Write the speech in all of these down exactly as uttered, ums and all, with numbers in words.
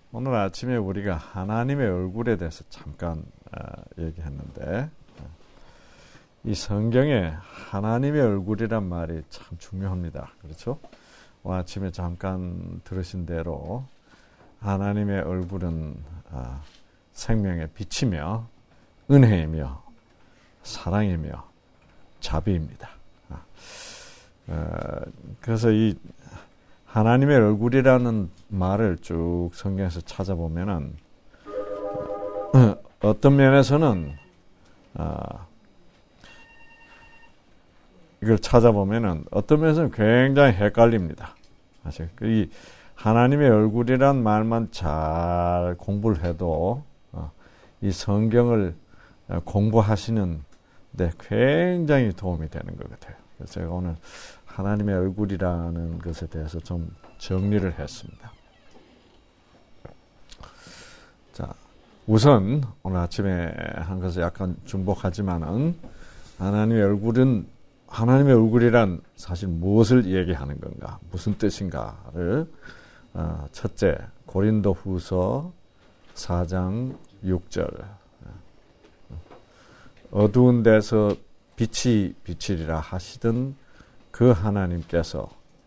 오늘 아침에 우리가 하나님의 얼굴에 대해서 잠깐 어, 얘기했는데 이 성경에 하나님의 얼굴이란 말이 참 중요합니다. 그렇죠? 오늘 아침에 잠깐 들으신 대로 하나님의 얼굴은 어, 생명의 빛이며 은혜이며 사랑이며 자비입니다. 어, 그래서 이 하나님의 얼굴이라는 말을 쭉 성경에서 찾아보면은 어떤 면에서는 어, 이걸 찾아보면은 어떤 면에서는 굉장히 헷갈립니다. 사실 이 하나님의 얼굴이란 말만 잘 공부를 해도 어, 이 성경을 공부하시는 데 굉장히 도움이 되는 것 같아요. 그래서 제가 오늘 하나님의 얼굴이라는 것에 대해서 좀 정리를 했습니다. 자, 우선 오늘 아침에 한 것을 약간 중복하지만은 하나님의 얼굴은 하나님의 얼굴이란 사실 무엇을 얘기하는 건가, 무슨 뜻인가를 어, 첫째 고린도후서 사 장 육 절 어두운 데서 빛이 비치리라 하시던 그 하나님께서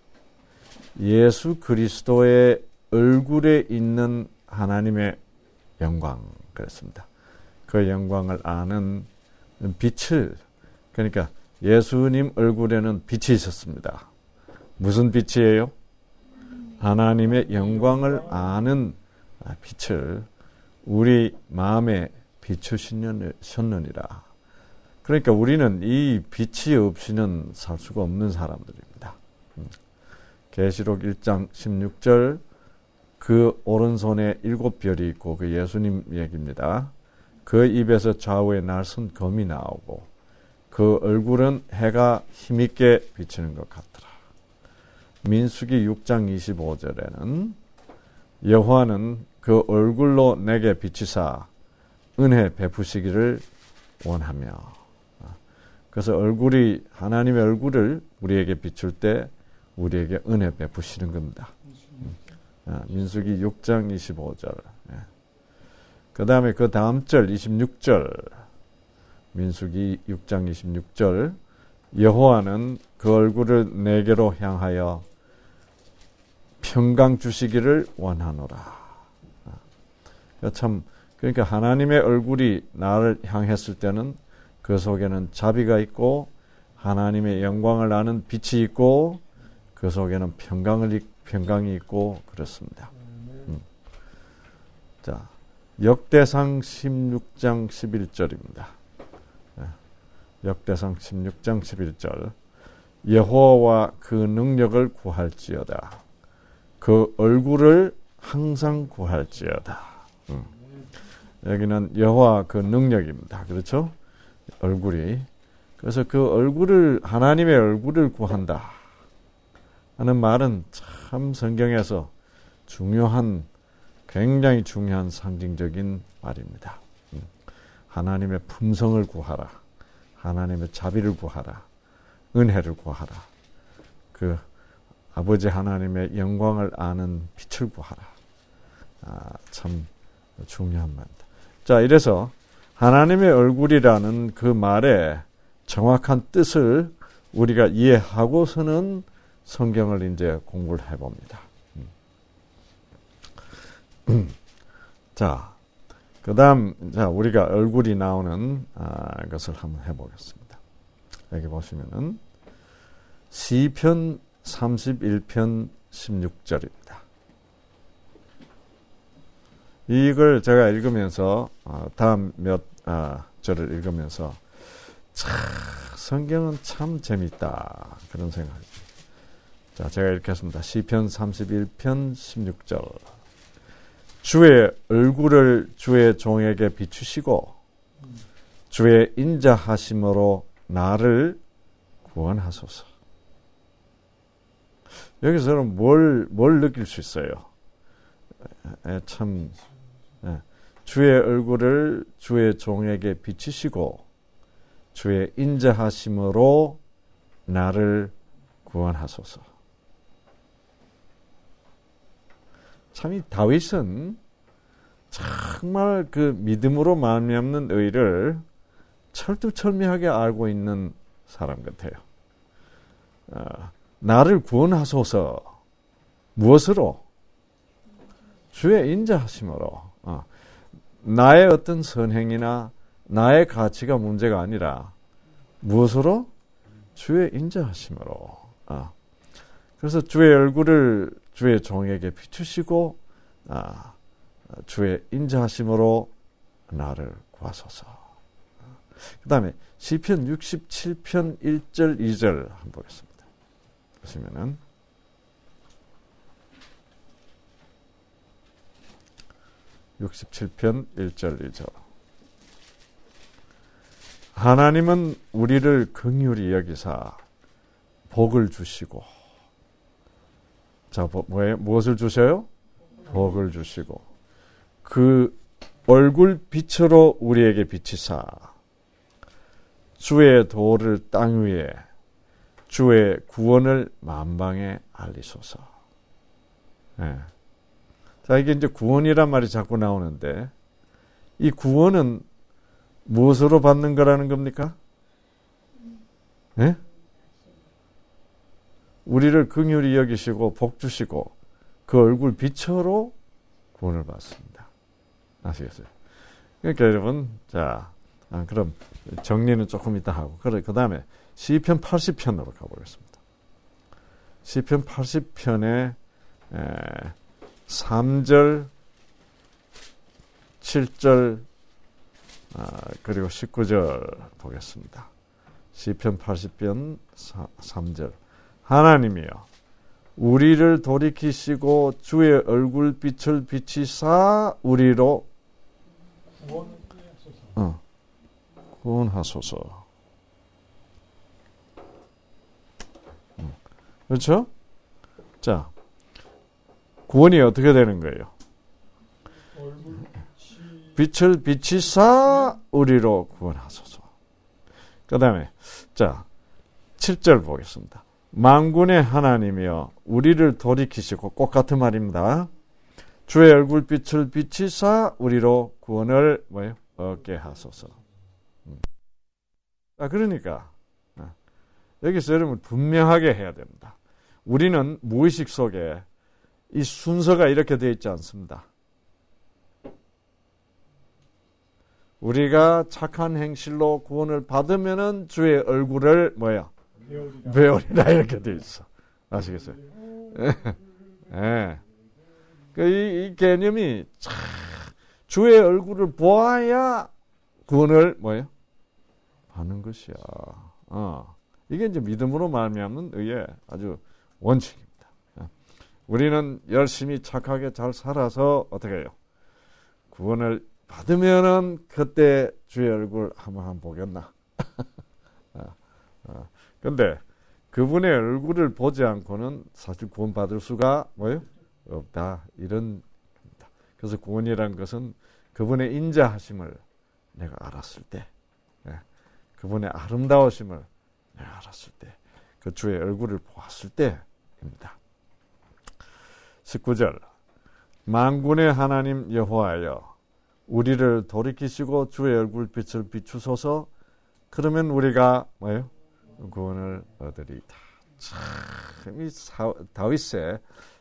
예수 그리스도의 얼굴에 있는 하나님의 영광 그랬습니다. 그 영광을 아는 빛을, 그러니까 예수님 얼굴에는 빛이 있었습니다. 무슨 빛이에요? 하나님의 영광을 아는 빛을 우리 마음에 비추셨느니라. 그러니까 우리는 이 빛이 없이는 살 수가 없는 사람들입니다. 계시록 일 장 십육 절 그 오른손에 일곱 별이 있고 그 예수님 얘기입니다. 그 입에서 좌우에 날선 검이 나오고 그 얼굴은 해가 힘있게 비치는 것 같더라. 민수기 육 장 이십오 절에는 여호와는 그 얼굴로 내게 비치사 은혜 베푸시기를 원하며, 그래서 얼굴이 하나님의 얼굴을 우리에게 비출 때 우리에게 은혜 베푸시는 겁니다. 민수기 육 장 이십오 절. 그 다음에 그 다음 절 이십육 절. 민수기 육 장 이십육 절. 여호와는 그 얼굴을 내게로 향하여 평강 주시기를 원하노라. 참, 그러니까 하나님의 얼굴이 나를 향했을 때는 그 속에는 자비가 있고 하나님의 영광을 아는 빛이 있고 그 속에는 평강을, 평강이 있고 그렇습니다. 음. 자, 역대상 십육 장 십일 절입니다. 역대상 십육 장 십일 절. 여호와와 그 능력을 구할지어다. 그 얼굴을 항상 구할지어다. 음. 여기는 여호와 그 능력입니다. 그렇죠? 얼굴이. 그래서 그 얼굴을, 하나님의 얼굴을 구한다 하는 말은 참 성경에서 중요한, 굉장히 중요한 상징적인 말입니다. 하나님의 품성을 구하라. 하나님의 자비를 구하라. 은혜를 구하라. 그 아버지 하나님의 영광을 아는 빛을 구하라. 아, 참 중요한 말입니다. 자, 이래서 하나님의 얼굴이라는 그 말의 정확한 뜻을 우리가 이해하고서는 성경을 이제 공부를 해봅니다. 음. 자, 그 다음, 자, 우리가 얼굴이 나오는 아, 것을 한번 해보겠습니다. 여기 보시면은 시편 삼십일 편 십육 절입니다. 이걸 제가 읽으면서 어, 다음 몇 아, 절을 읽으면서 참 성경은 참 재밌다 그런 생각이. 자, 제가 읽겠습니다. 시편 삼십일 편 십육 절. 주의 얼굴을 주의 종에게 비추시고 주의 인자하심으로 나를 구원하소서. 여기서는 뭘, 뭘 느낄 수 있어요? 에, 참, 에, 주의 얼굴을 주의 종에게 비추시고 주의 인자하심으로 나를 구원하소서. 참 이 다윗은 정말 그 믿음으로 말미암는 의를 철두철미하게 알고 있는 사람 같아요. 어, 나를 구원하소서. 무엇으로? 주의 인자하심으로. 어, 나의 어떤 선행이나 나의 가치가 문제가 아니라 무엇으로? 주의 인자하심으로. 어, 그래서 주의 얼굴을 주의 종에게 비추시고 아, 주의 인자하심으로 나를 구하소서. 그 다음에 시편 육십칠 편 일 절 이 절 한번 보겠습니다. 보시면은 육십칠 편 일 절 이 절 하나님은 우리를 긍휼히 여기사 복을 주시고 자, 뭐예요? 무엇을 주셔요? 복을 주시고 그 얼굴 빛으로 우리에게 비치사 주의 도를 땅 위에 주의 구원을 만방에 알리소서. 네. 자, 이게 이제 구원이란 말이 자꾸 나오는데 이 구원은 무엇으로 받는 거라는 겁니까? 네? 우리를 긍휼히 여기시고 복 주시고 그 얼굴 빛으로 구원을 받습니다. 아시겠어요? 그러니까 여러분, 자, 아, 그럼 정리는 조금 이따 하고, 그래, 그 다음에 시편 팔십 편으로 가보겠습니다. 시편 팔십 편에 삼 절, 칠 절, 아, 그리고 십구 절 보겠습니다. 시편 팔십 편 삼 절. 하나님이여, 우리를 돌이키시고 주의 얼굴빛을 비치사 우리로 어, 구원하소서. 음, 그렇죠? 자, 구원이 어떻게 되는 거예요? 빛을 비치사 우리로 구원하소서. 그 다음에 자, 칠 절 보겠습니다. 만군의 하나님이여 우리를 돌이키시고, 꼭 같은 말입니다. 주의 얼굴빛을 비치사 우리로 구원을 뭐예요? 얻게 하소서. 음. 아, 그러니까 여기서 여러분 분명하게 해야 됩니다. 우리는 무의식 속에 이 순서가 이렇게 되어 있지 않습니다. 우리가 착한 행실로 구원을 받으면은 주의 얼굴을 뭐야? 배우리라 이렇게 되어 있어. 아시겠어요? 예. 그 이, 이 개념이 참 주의 얼굴을 보아야 구원을 뭐예요? 받는 것이야. 어. 이게 이제 믿음으로 말미암는 의의 아주 원칙입니다. 우리는 열심히 착하게 잘 살아서 어떻게 해요? 구원을 받으면은 그때 주의 얼굴 한번 한번 보겠나? 어, 어. 근데 그분의 얼굴을 보지 않고는 사실 구원받을 수가 뭐예요? 없다. 이런 겁니다. 그래서 구원이라는 것은 그분의 인자하심을 내가 알았을 때, 예, 그분의 아름다우심을 내가 알았을 때, 그 주의 얼굴을 보았을 때입니다. 십구 절 만군의 하나님 여호와여 우리를 돌이키시고 주의 얼굴빛을 비추소서. 그러면 우리가 뭐예요? 구원을 얻으리이다. 참, 이 다윗의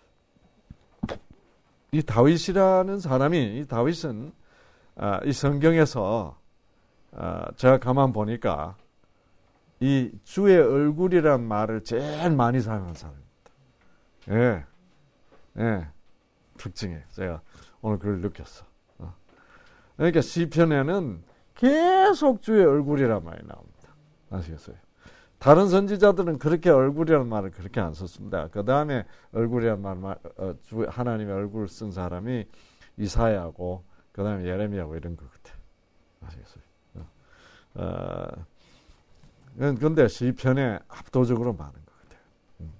이 다윗이라는 사람이, 이 다윗은 아, 이 성경에서 아, 제가 가만 보니까 이 주의 얼굴이란 말을 제일 많이 사용한 사람입니다. 예, 예, 특징이에요. 제가 오늘 그걸 느꼈어. 어. 그러니까 시편에는 계속 주의 얼굴이란 말이 나옵니다. 아시겠어요? 다른 선지자들은 그렇게 얼굴이라는 말을 그렇게 안 썼습니다. 그 다음에 얼굴이라는 말, 말 어, 주, 하나님의 얼굴을 쓴 사람이 이사야하고 그 다음에 예레미야하고 이런 것 같아요. 아시겠어요? 어, 그런데 시편에 압도적으로 많은 것 같아요. 음.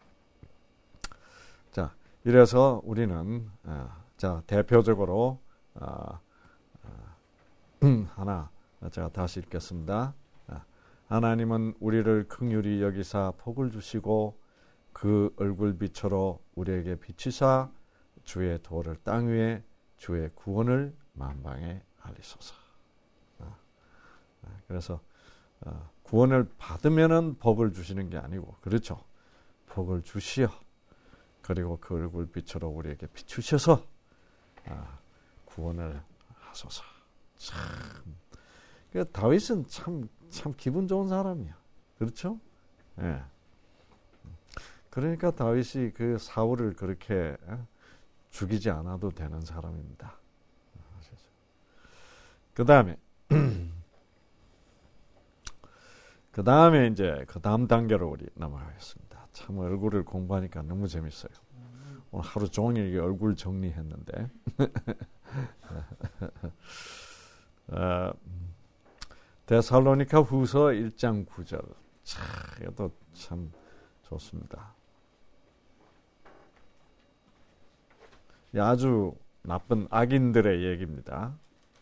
자, 이래서 우리는 어, 자 대표적으로 어, 어, 하나 제가 다시 읽겠습니다. 하나님은 우리를 긍휼히 여기사 복을 주시고 그 얼굴빛으로 우리에게 비치사 주의 도를 땅 위에 주의 구원을 만방에 알리소서. 그래서 구원을 받으면은 복을 주시는 게 아니고, 그렇죠. 복을 주시어 그리고 그 얼굴빛으로 우리에게 비추셔서 구원을 하소서. 참, 그 다윗은 참, 참 기분 좋은 사람이야. 그렇죠? 예. 그러니까 다윗이 그 사울을 그렇게 죽이지 않아도 되는 사람입니다. 그 다음에, 그 다음에 이제 그 다음 단계로 우리 넘어가겠습니다. 참 얼굴을 공부하니까 너무 재밌어요. 오늘 하루 종일 얼굴 정리했는데. 어, 데살로니가 후서 일 장 구 절. 참, 이것도 참 좋습니다. 아주 나쁜 악인들의 얘기입니다.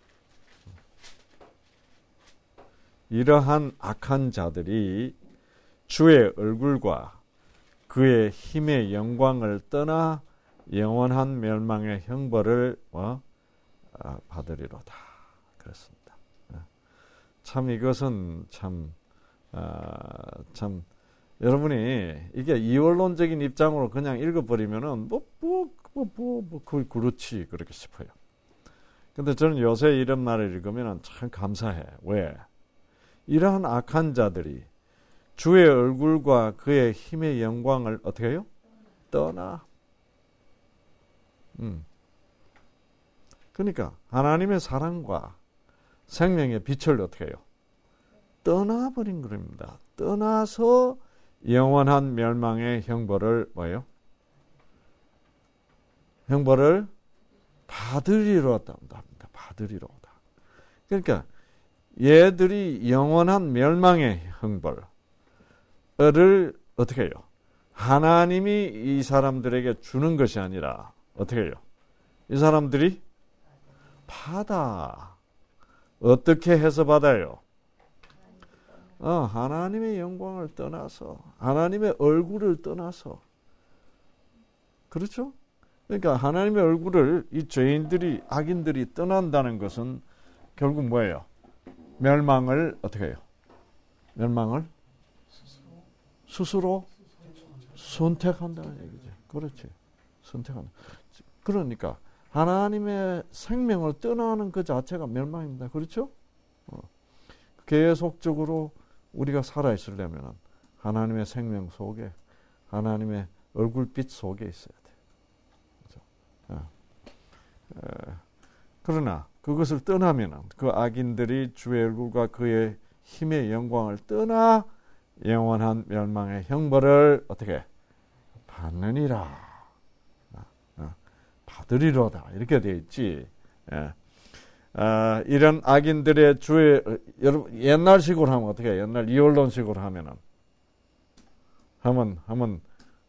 이러한 악한 자들이 주의 얼굴과 그의 힘의 영광을 떠나 영원한 멸망의 형벌을 어? 아, 받으리로다. 그렇습니다. 참 이것은 참, 아, 참 여러분이 이게 이원론적인 입장으로 그냥 읽어버리면은 뭐, 뭐, 뭐, 뭐, 뭐, 그 그렇지 그렇게 싶어요. 근데 저는 요새 이런 말을 읽으면은 참 감사해. 왜? 이러한 악한 자들이 주의 얼굴과 그의 힘의 영광을 어떻게 해요? 떠나. 음. 그러니까 하나님의 사랑과 생명의 빛을 어떻게 해요? 떠나버린 겁니다. 떠나서 영원한 멸망의 형벌을 뭐예요? 형벌을 받으리로다. 받으리로다. 그러니까 얘들이 영원한 멸망의 형벌을 어떻게 해요? 하나님이 이 사람들에게 주는 것이 아니라 어떻게 해요? 이 사람들이 받아. 어떻게 해서 받아요? 어, 하나님의 영광을 떠나서, 하나님의 얼굴을 떠나서. 그렇죠? 그러니까 하나님의 얼굴을 이 죄인들이, 악인들이 떠난다는 것은 결국 뭐예요? 멸망을 어떻게 해요? 멸망을 스스로 선택한다는 얘기죠. 그렇지. 선택한다. 그러니까 하나님의 생명을 떠나는 그 자체가 멸망입니다. 그렇죠? 어. 계속적으로 우리가 살아있으려면 하나님의 생명 속에, 하나님의 얼굴빛 속에 있어야 돼. 그렇죠? 어. 에, 그러나 그것을 떠나면 그 악인들이 주의 얼굴과 그의 힘의 영광을 떠나 영원한 멸망의 형벌을 어떻게 받느니라. 받으리로다. 이렇게 되어 있지. 예. 아, 이런 악인들의 주의, 여러분, 옛날식으로 하면 어떻게 해? 옛날 이원론식으로 하면은. 하면, 하면,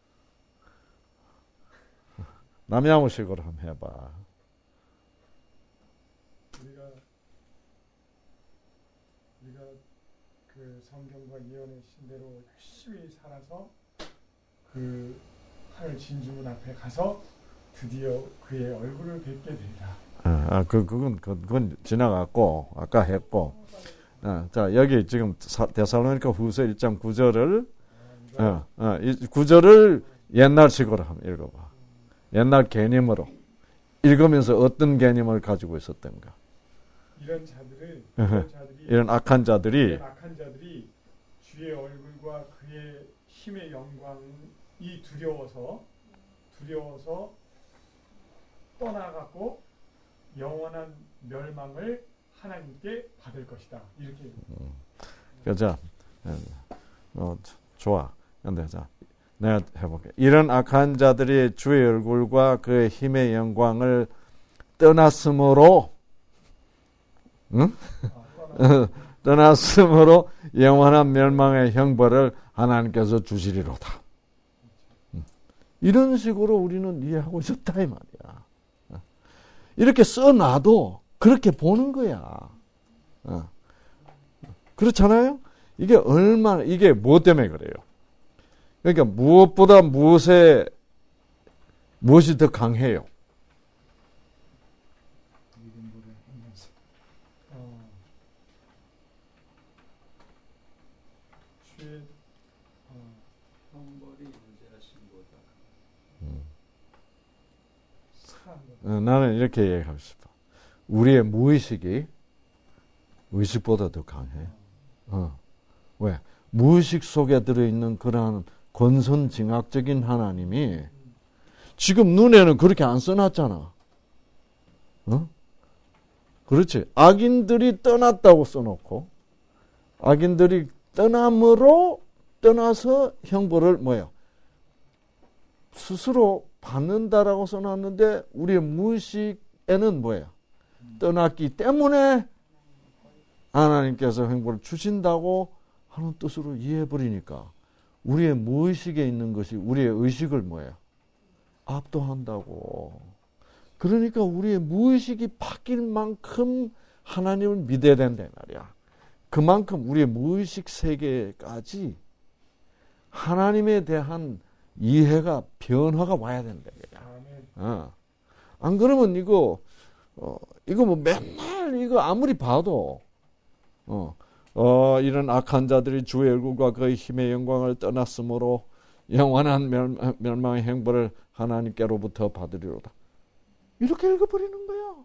남양우식으로 한번 해봐. 우리가, 우리가 그 성경과 예언의 신대로 열심히 살아서 그 하늘 진주문 앞에 가서 드디어 그의 얼굴을 뵙게 되리라. 아, 그, 그건, 그건 지나갔고, 아까 했고. 아, 자, 여기 지금 데살로니가 후서 일 장 구 절을, 아, 어, 어, 이 구 절을 옛날식으로 한번 읽어봐. 옛날 개념으로. 읽으면서 어떤 개념을 가지고 있었던가. 이런 자들은, 이런 자들이, 이런 악한 자들이, 이런 악한 자들이 주의 얼굴과 그의 힘의 영광이 두려워서, 두려워서 떠나가고 영원한 멸망을 하나님께 받을 것이다. 이렇게. 음. 자, 어, 좋아. 근데 자, 내가 해볼게. 이런 악한 자들이 주의 얼굴과 그의 힘의 영광을 떠났으므로, 응? 아, 떠났으므로 영원한 멸망의 형벌을 하나님께서 주시리로다. 음. 이런 식으로 우리는 이해하고 있었다 이 말이야. 이렇게 써놔도 그렇게 보는 거야. 어. 그렇잖아요? 이게 얼마나, 이게 무엇 때문에 그래요? 그러니까 무엇보다 무엇에, 무엇이 더 강해요? 어, 나는 이렇게 얘기하고 싶어. 우리의 무의식이 의식보다 더 강해. 어. 왜? 무의식 속에 들어있는 그러한 권선징악적인 하나님이 지금 눈에는 그렇게 안 써놨잖아. 어? 그렇지. 악인들이 떠났다고 써놓고 악인들이 떠남으로 떠나서 형벌을 뭐야? 스스로 받는다라고 써놨는데 우리의 무의식에는 뭐야? 떠났기 때문에 하나님께서 형벌을 주신다고 하는 뜻으로 이해해버리니까 우리의 무의식에 있는 것이 우리의 의식을 뭐예요? 압도한다고. 그러니까 우리의 무의식이 바뀔 만큼 하나님을 믿어야 된다 말이야. 그만큼 우리의 무의식 세계까지 하나님에 대한 이해가 변화가 와야 된다. 어. 안 그러면 이거 어, 이거 뭐 맨날 이거 아무리 봐도 어, 어, 이런 악한 자들이 주의 얼굴과 그의 힘의 영광을 떠났으므로 영원한 멸, 멸망의 행벌을 하나님께로부터 받으리로다. 이렇게 읽어버리는 거야.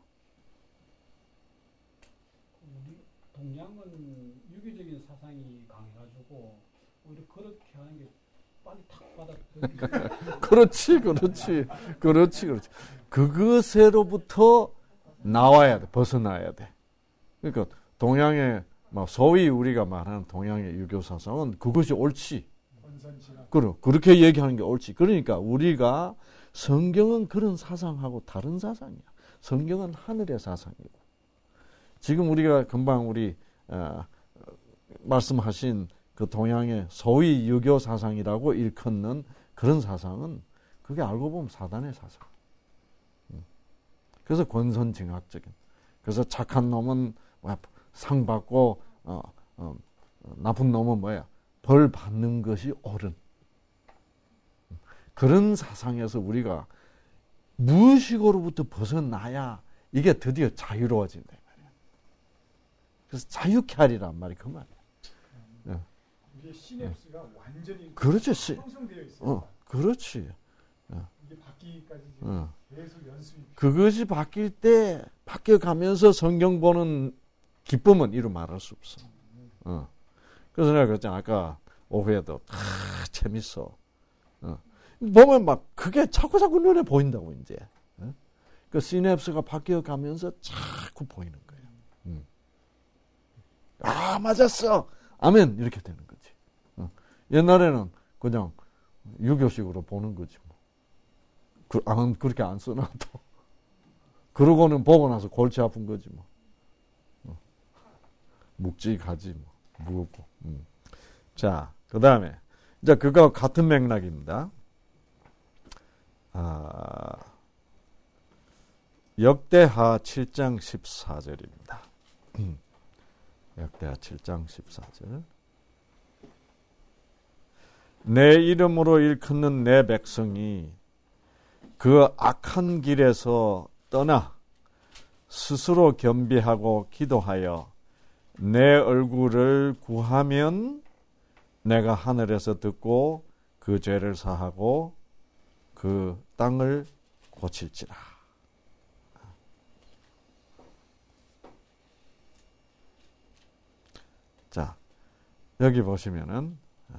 우리 동양은 유교적인 사상이 강해가지고 오히려 그렇게 하는 게 빨리 탁 받아. 그렇지, 그렇지, 그렇지, 그렇지. 그것으로부터 나와야 돼, 벗어나야 돼. 그러니까 동양의 막 소위 우리가 말하는 동양의 유교 사상은 그것이 옳지. 그래, 그렇게 얘기하는 게 옳지. 그러니까 우리가 성경은 그런 사상하고 다른 사상이야. 성경은 하늘의 사상이고. 지금 우리가 금방 우리 어, 말씀하신 그 동양의 소위 유교 사상이라고 일컫는 그런 사상은 그게 알고 보면 사단의 사상. 그래서 권선징악적인. 그래서 착한 놈은 상 받고 어, 어, 나쁜 놈은 뭐야? 벌 받는 것이 옳은. 그런 사상에서 우리가 무의식으로부터 벗어나야 이게 드디어 자유로워진다 말이야. 그래서 자유케 하리란 말이 그 말이야. 음. 우리의 시냅스가 네. 완전히 그렇지. 형성되어 있어요. 어, 그렇지. 이게 바뀌기까지 어. 계속 연습이. 그것이 바뀔 때 바뀌어가면서 성경 보는 기쁨은 이루 말할 수 없어. 어. 그래서 내가 그랬잖아. 아까 오후에도 아, 재밌어. 어. 보면 막 그게 자꾸 자꾸 눈에 보인다고 이제. 어? 그 시냅스가 바뀌어가면서 자꾸 보이는 거예요. 음. 아 맞았어. 아멘 이렇게 되는 거지. 어. 옛날에는 그냥 유교식으로 보는 거지 뭐. 그, 안, 그렇게 안 써놔도. 그러고는 보고 나서 골치 아픈 거지 뭐. 어. 묵직하지 뭐. 무겁고. 음. 자, 그 다음에 이제 그거 같은 맥락입니다. 아, 역대하 칠 장 십사 절입니다. 역대하 칠 장 십사 절. 내 이름으로 일컫는 내 백성이 그 악한 길에서 떠나 스스로 겸비하고 기도하여 내 얼굴을 구하면 내가 하늘에서 듣고 그 죄를 사하고 그 땅을 고칠지라. 자, 여기 보시면은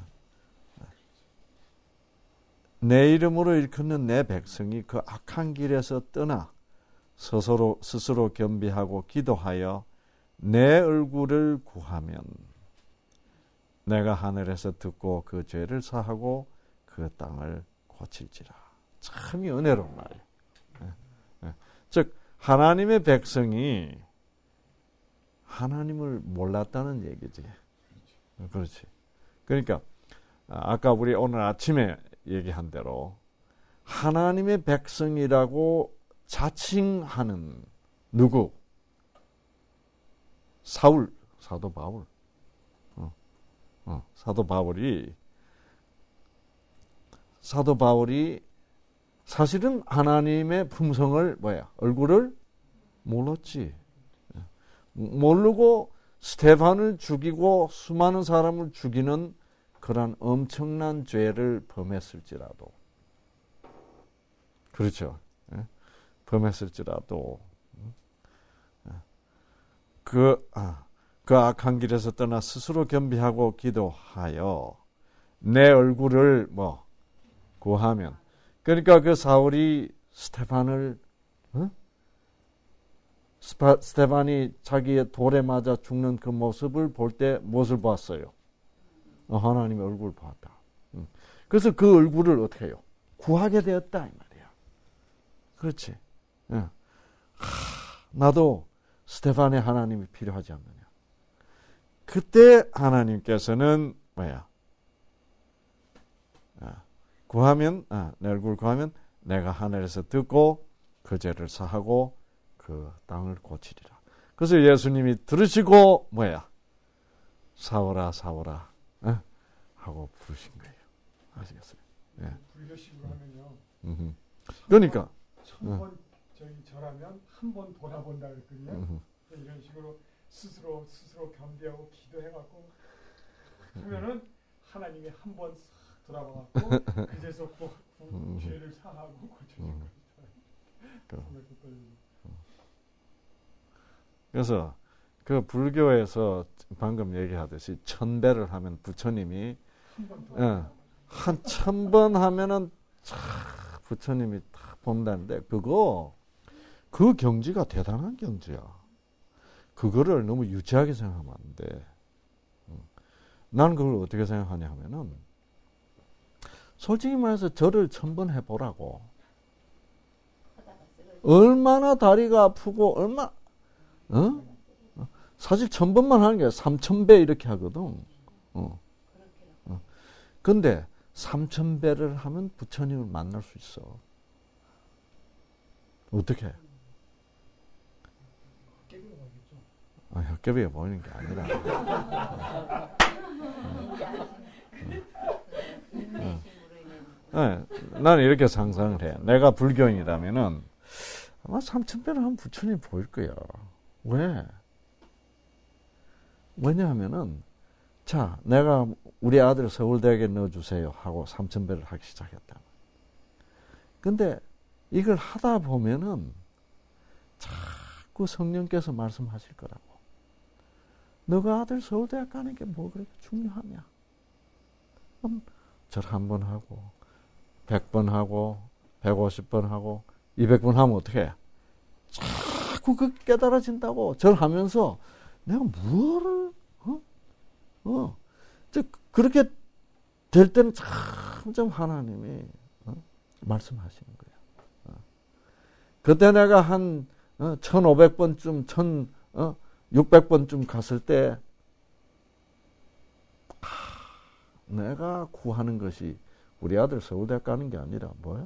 내 이름으로 일컫는 내 백성이 그 악한 길에서 떠나 스스로, 스스로 겸비하고 기도하여 내 얼굴을 구하면 내가 하늘에서 듣고 그 죄를 사하고 그 땅을 고칠지라. 참이 은혜로운 말이에요. 예, 예. 즉 하나님의 백성이 하나님을 몰랐다는 얘기지. 그렇지. 그러니까 아까 우리 오늘 아침에 얘기한 대로 하나님의 백성이라고 자칭하는 누구? 사울, 사도 바울. 어, 어, 사도 바울이 사도 바울이 사실은 하나님의 품성을 뭐야? 얼굴을 몰랐지. 모르고 스테반을 죽이고 수많은 사람을 죽이는 그런 엄청난 죄를 범했을지라도. 그렇죠. 범했을지라도 그, 아, 그 악한 길에서 떠나 스스로 겸비하고 기도하여 내 얼굴을 뭐 구하면, 그러니까 그 사울이 스테반을 어? 스파, 스테반이 자기의 돌에 맞아 죽는 그 모습을 볼 때 무엇을 봤어요? 어, 하나님의 얼굴을 봤다. 응. 그래서 그 얼굴을 어떻게 해요? 구하게 되었다 이 말이야. 그렇지. 응. 하, 나도 스테반의 하나님이 필요하지 않느냐. 그때 하나님께서는 뭐야? 아, 구하면, 아, 내 얼굴 구하면 내가 하늘에서 듣고 그 죄를 사하고 그 땅을 고치리라. 그래서 예수님이 들으시고 뭐야? 사오라 사오라 어? 하고 부르신 거예요. 아시겠어요? 예. 불교식으로 하면요. 음흠. 그러니까 천번 저희 절하면 한 번 돌아본다 그랬거든요. 음흠. 이런 식으로 스스로 스스로 겸비하고 기도해갖고 하면은 하나님이 한 번 싹 돌아봐갖고 그제서 그 음. 죄를 사하고 고쳐주는 거예요. 그래서 그 불교에서 방금 얘기하듯이 천배를 하면 부처님이 한 천 번 하면은 참 부처님이 딱 본다는데 그거 그 경지가 대단한 경지야. 그거를 너무 유치하게 생각하면 안 돼. 나는 그걸 어떻게 생각하냐 하면은 솔직히 말해서 절을 천 번 해보라고. 얼마나 다리가 아프고 얼마 어? 사실 천 번만 하는 게 삼천 배 이렇게 하거든. 어. 어. 근데 삼천 배를 하면 부처님을 만날 수 있어. 어떻게? 아, 혓개비에 보이는 게 아니라. 어. 네, 나는 이렇게 상상을 해. 내가 불교인이라면은 아마 삼천 배를 하면 부처님 보일 거야. 왜? 왜냐하면은, 자, 내가 우리 아들 서울대학에 넣어주세요 하고 삼천 배를 하기 시작했다. 근데 이걸 하다 보면은 자꾸 성령께서 말씀하실 거라고. 너가 아들 서울대학 가는 게 뭐 그렇게 중요하냐? 그럼 절 한 번 하고, 백 번 하고, 백오십 번 하고, 이백 번 하면 어떻게 해? 자꾸 그 깨달아진다고. 절 하면서 내가 뭐를, 어? 어. 즉, 그렇게 될 때는 점점 하나님이, 어? 말씀하시는 거야. 어. 그때 내가 한, 어, 천오백 번쯤, 천, 어, 육백 번쯤 갔을 때, 하, 내가 구하는 것이 우리 아들 서울대학 가는 게 아니라 뭐야?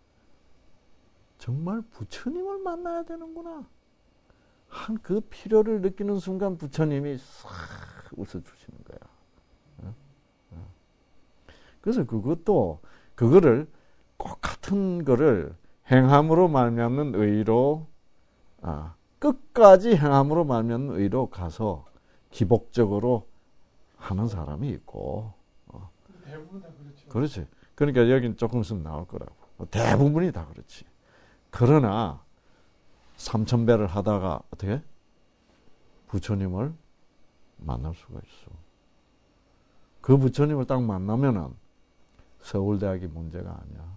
정말 부처님을 만나야 되는구나. 한 그 필요를 느끼는 순간 부처님이 싹 웃어주시는 거야. 어? 어. 그래서 그것도 그거를 꼭 같은 거를 행함으로 말미암는 의로 아, 끝까지 행함으로 말미암는 의로 가서 기복적으로 하는 사람이 있고 어. 대부분 다 그렇죠. 그렇지. 그러니까 여긴 조금 있으면 나올 거라고. 대부분이 다 그렇지. 그러나 삼천 배를 하다가 어떻게? 부처님을 만날 수가 있어. 그 부처님을 딱 만나면은 서울대학이 문제가 아니야.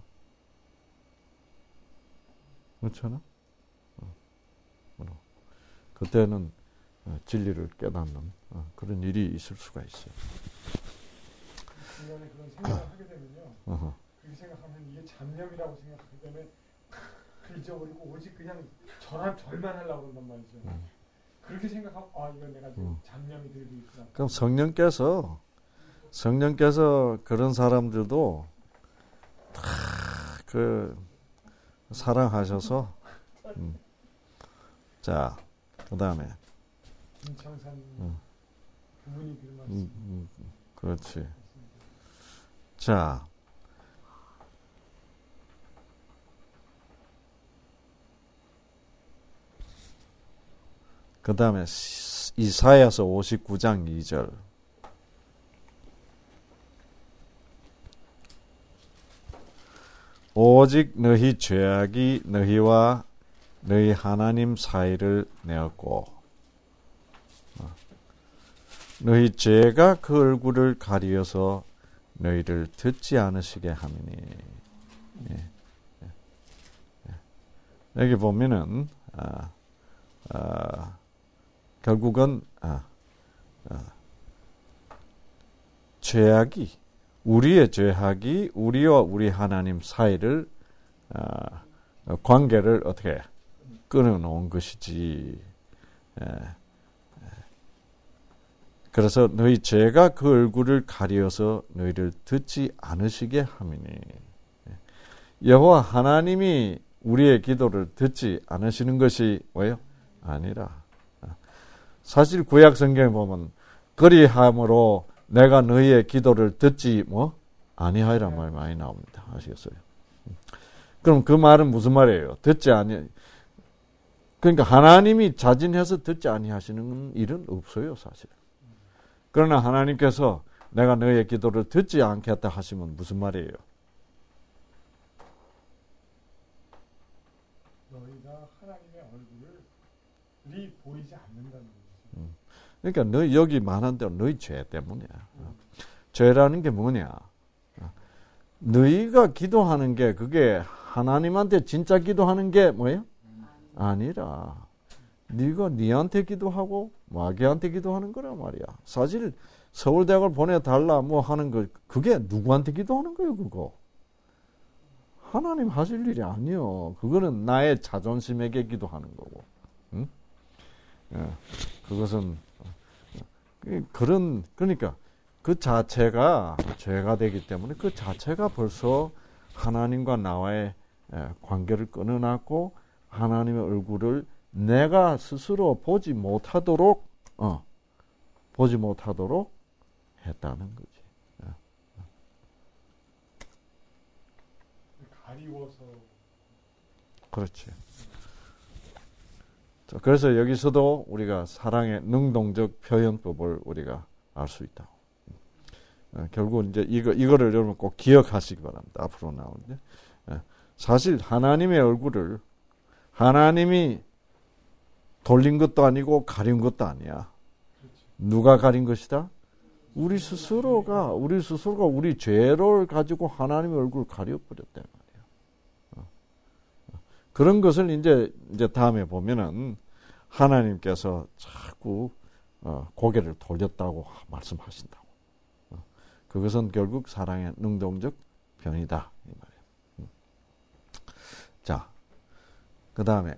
그렇잖아? 어. 그때는 진리를 깨닫는 그런 일이 있을 수가 있어요. 중간에 그런 생각을 하게 되면요. 어허. 그렇게 생각하면 이게 잡념이라고 생각하기 때문에 잊어버리고 오직 그냥 절한 절만 하려고 그런단 말이죠. 음. 그렇게 생각하면 아 이건 내가 지금 음. 잡념이 들고 있구나. 그럼 성령께서 성령께서 그런 사람들도 다 그 사랑하셔서 음. 자 그다음에 김창산 음. 그분이 그 말씀. 음, 음, 그렇지. 자. 그 다음에 이사야서 오십구 장 이 절. 오직 너희 죄악이 너희와 너희 하나님 사이를 내었고 너희 죄가 그 얼굴을 가리어서 너희를 듣지 않으시게 함이니. 예. 예. 여기 보면은 아, 아, 결국은 아, 아, 죄악이 우리의 죄악이 우리와 우리 하나님 사이를 아, 관계를 어떻게 끊어놓은 것이지. 예. 그래서 너희 죄가 그 얼굴을 가리어서 너희를 듣지 않으시게 함이니. 여호와 하나님이 우리의 기도를 듣지 않으시는 것이 뭐예요? 아니라. 사실 구약 성경에 보면 그리함으로 내가 너희의 기도를 듣지 뭐 아니하리란 말 많이 나옵니다. 아시겠어요? 그럼 그 말은 무슨 말이에요? 듣지 아니. 그러니까 하나님이 자진해서 듣지 아니하시는 일은 없어요, 사실. 그러나 하나님께서 내가 너의 기도를 듣지 않겠다 하시면 무슨 말이에요? 너희가 하나님의 얼굴이 보이지 않는다는 거죠. 음. 그러니까 너희 여기 말한 대로 너희 죄 때문이야. 음. 죄라는 게 뭐냐? 너희가 기도하는 게 그게 하나님한테 진짜 기도하는 게 뭐예요? 아니라 네가 니한테 기도하고 마귀한테 기도하는 거란 말이야. 사실 서울대학을 보내달라 뭐 하는 거 그게 누구한테 기도하는 거예요? 그거 하나님 하실 일이 아니요. 그거는 나의 자존심에게 기도하는 거고. 응? 예, 그것은 그런 그러니까 그 자체가 죄가 되기 때문에 그 자체가 벌써 하나님과 나와의 관계를 끊어놨고 하나님의 얼굴을 내가 스스로 보지 못하도록 어, 보지 못하도록 했다는 거지. 어. 가리워서. 그렇지. 자, 그래서 여기서도 우리가 사랑의 능동적 표현법을 우리가 알 수 있다. 어, 결국 이제 이거 이거를 여러분 꼭 기억하시기 바랍니다. 앞으로 나오는데 어, 사실 하나님의 얼굴을 하나님이 돌린 것도 아니고 가린 것도 아니야. 누가 가린 것이다? 우리 스스로가 우리 스스로가 우리 죄를 가지고 하나님의 얼굴을 가려버렸단 말이야. 어. 그런 것을 이제 이제 다음에 보면은 하나님께서 자꾸 어, 고개를 돌렸다고 말씀하신다고. 어. 그것은 결국 사랑의 능동적 변이다 이 말이에요. 음. 자, 그 다음에.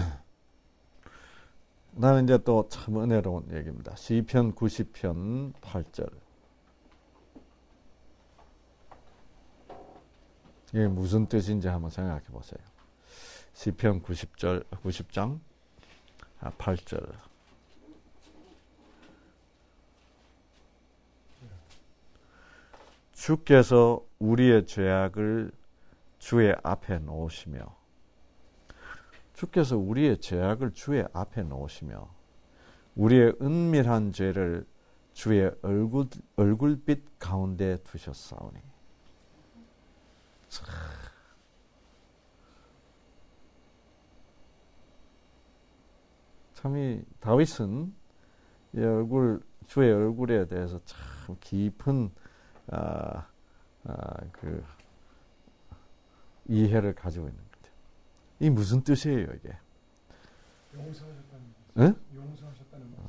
그 다음에 이제 또 참 은혜로운 얘기입니다. 시편 구십 편 팔 절. 이게 무슨 뜻인지 한번 생각해 보세요. 시편 구십 절, 구십 장 팔 절. 주께서 우리의 죄악을 주의 앞에 놓으시며 주께서 우리의 죄악을 주의 앞에 놓으시며 우리의 은밀한 죄를 주의 얼굴, 얼굴빛 가운데 두셨사오니. 참 이 다윗은 이 얼굴 주의 얼굴에 대해서 참 깊은 아, 아, 그 이해를 가지고 있는. 이 무슨 뜻이에요, 이게? 용서하셨다는 예? 말씀. 용서하셨다는 말씀.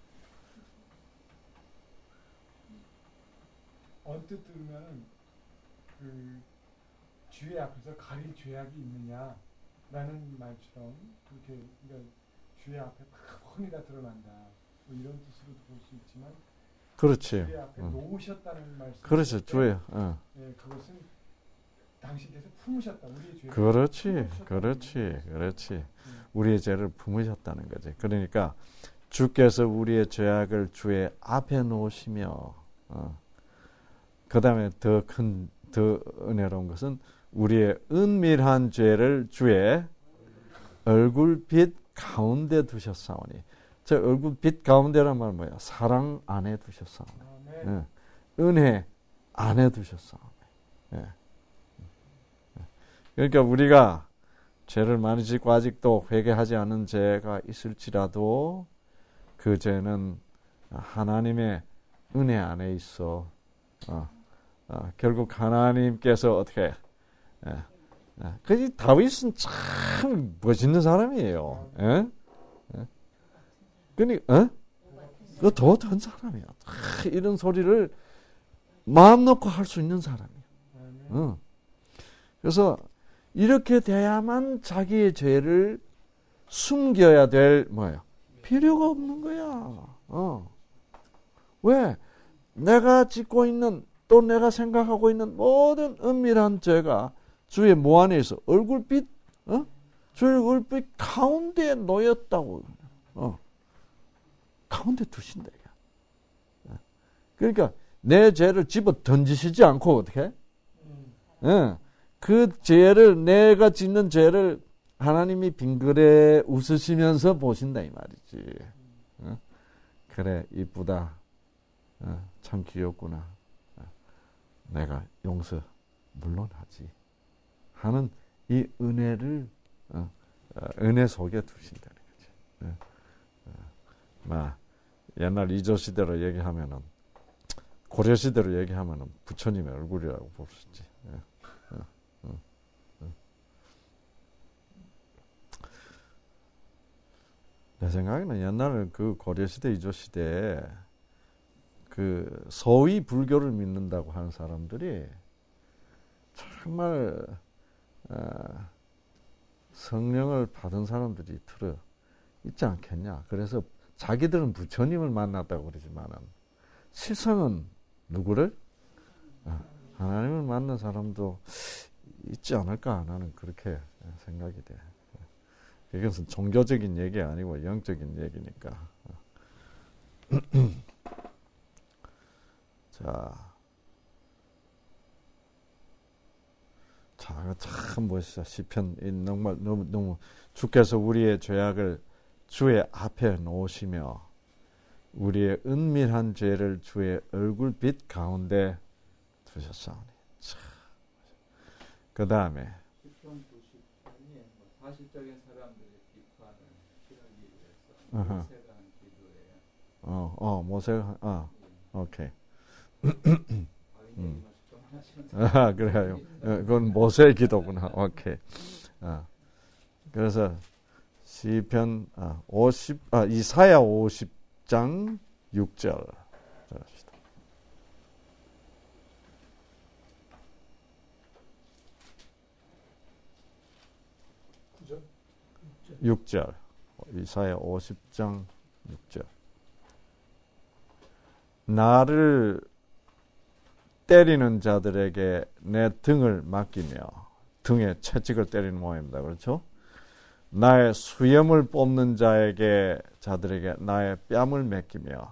어. 언뜻 들으면 그 주의 앞에서 가릴 죄악이 있느냐라는 말처럼 그렇게 그러니까 주의 앞에 뻔히 다 드러난다. 뭐 이런 뜻으로도 볼 수 있지만. 그렇지. 주의 앞에 어. 놓으셨다는 말씀. 그렇죠, 주의. 어. 예, 그것은 당신께서 품으셨다. 우리의 죄를 그렇지, 그렇지, 그렇지. 음. 우리의 죄를 품으셨다는 거지. 그러니까 주께서 우리의 죄악을 주의 앞에 놓으시며, 어. 그 다음에 더 큰, 더 은혜로운 것은 우리의 은밀한 죄를 주의 얼굴빛 가운데 두셨사오니. 저 얼굴빛 가운데란 말은 뭐야? 사랑 안에 두셨사오니. 예. 은혜 안에 두셨사오니. 예. 그러니까 우리가 죄를 많이 짓고 아직도 회개하지 않은 죄가 있을지라도 그 죄는 하나님의 은혜 안에 있어. 어, 어, 결국 하나님께서 어떻게? 예, 예. 그 다윗은 참 멋있는 사람이에요. 예? 예? 그니, 어? 그 도덕한 사람이야. 아, 이런 소리를 마음 놓고 할 수 있는 사람이야. 어. 그래서 이렇게 돼야만 자기의 죄를 숨겨야 될 뭐예요? 필요가 없는 거야. 어. 왜? 내가 짓고 있는 또 내가 생각하고 있는 모든 은밀한 죄가 주의 모 안에 있어. 얼굴빛, 어? 주의 얼굴빛 가운데에 놓였다고. 어. 가운데 두신다. 어. 그러니까 내 죄를 집어 던지시지 않고 어떻게? 어. 그 죄를 내가 짓는 죄를 하나님이 빙그레 웃으시면서 보신다 이 말이지. 어? 그래 이쁘다. 어, 참 귀엽구나. 어, 내가 용서 물론 하지 하는 이 은혜를 어, 어, 은혜 속에 두신다는 거지. 어, 어, 막 옛날 이조 시대로 얘기하면은 고려 시대로 얘기하면은 부처님의 얼굴이라고 볼 수 있지. 어, 어, 어, 어. 내 생각에는 옛날 그 고려 시대 이조 시대에 그 서위 불교를 믿는다고 하는 사람들이 정말 어, 성령을 받은 사람들이 들어 있지 않겠냐. 그래서 자기들은 부처님을 만났다고 그러지만은 실상은 누구를? 어, 하나님을 만난 사람도 있지 않을까 나는 그렇게 생각이 돼. 이것은 종교적인 얘기 아니고 영적인 얘기니까. 자, 자, 참 멋있어. 시편 정말 너무 너무 주께서 우리의 죄악을 주의 앞에 놓으시며 우리의 은밀한 죄를 주의 얼굴빛 가운데 두셨사오니. 그 다음에 시편 구십편이 사실적인 사람들의 비판을 피하기 위해서 모세가 한 기도예요. 어, 어, 모세가, 아, 오케이. 음. 아, 그래요. 그건 모세의 기도구나. 오케이. 아, 그래서 시편 아, 오십, 아, 이사야 오십 장 육 절. 육 절. 이사야 오십 장 육 절. 나를 때리는 자들에게 내 등을 맡기며, 등에 채찍을 때리는 모양입니다. 그렇죠? 나의 수염을 뽑는 자에게, 자들에게 나의 뺨을 맡기며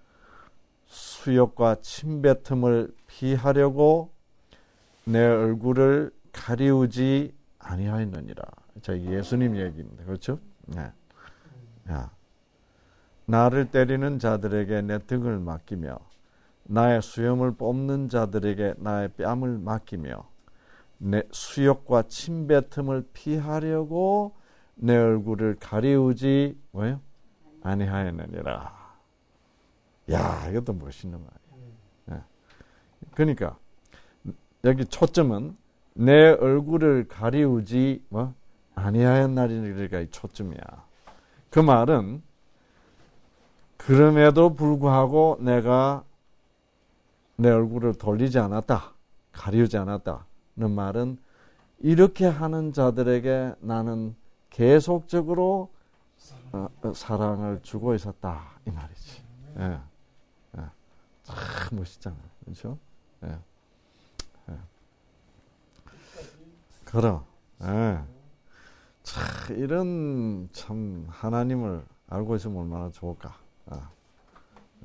수욕과 침뱉음을 피하려고 내 얼굴을 가리우지 아니하였느니라. 자, 예수님 얘기입니다. 그렇죠? 네. 야. 나를 때리는 자들에게 내 등을 맡기며 나의 수염을 뽑는 자들에게 나의 뺨을 맡기며 내 수욕과 침뱉음을 피하려고 내 얼굴을 가리우지 뭐요? 아니하였느니라. 야, 이것도 멋있는 말이에요. 네. 그러니까 여기 초점은 내 얼굴을 가리우지 뭐 아니하였나리가 초점이야. 그 말은 그럼에도 불구하고 내가 내 얼굴을 돌리지 않았다, 가리우지 않았다는 말은 이렇게 하는 자들에게 나는 계속적으로 어, 사랑을 주고 있었다 이 말이지. 예. 예. 참 멋있잖아, 그렇죠? 예. 예. 그럼, 예. 참 이런 참 하나님을 알고 있으면 얼마나 좋을까. 아. 예.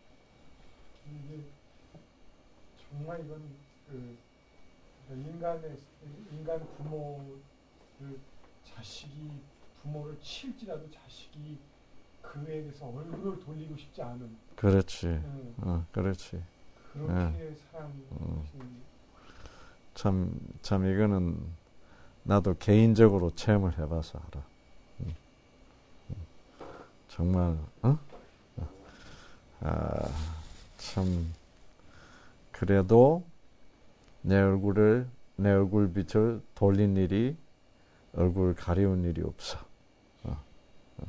정말 이건 그 인간의 인간 부모를 자식이 부모를 칠지라도 자식이 그에 대해서 얼굴을 돌리고 싶지 않은. 그렇지. 응. 어, 그렇지. 그렇게 예. 사랑하신. 참, 참 이거는 나도 개인적으로 체험을 해봐서 알아. 음. 음. 정말 어? 아, 참 그래도 내 얼굴을 내 얼굴 빛을 돌린 일이 얼굴 가리운 일이 없어. 어. 어.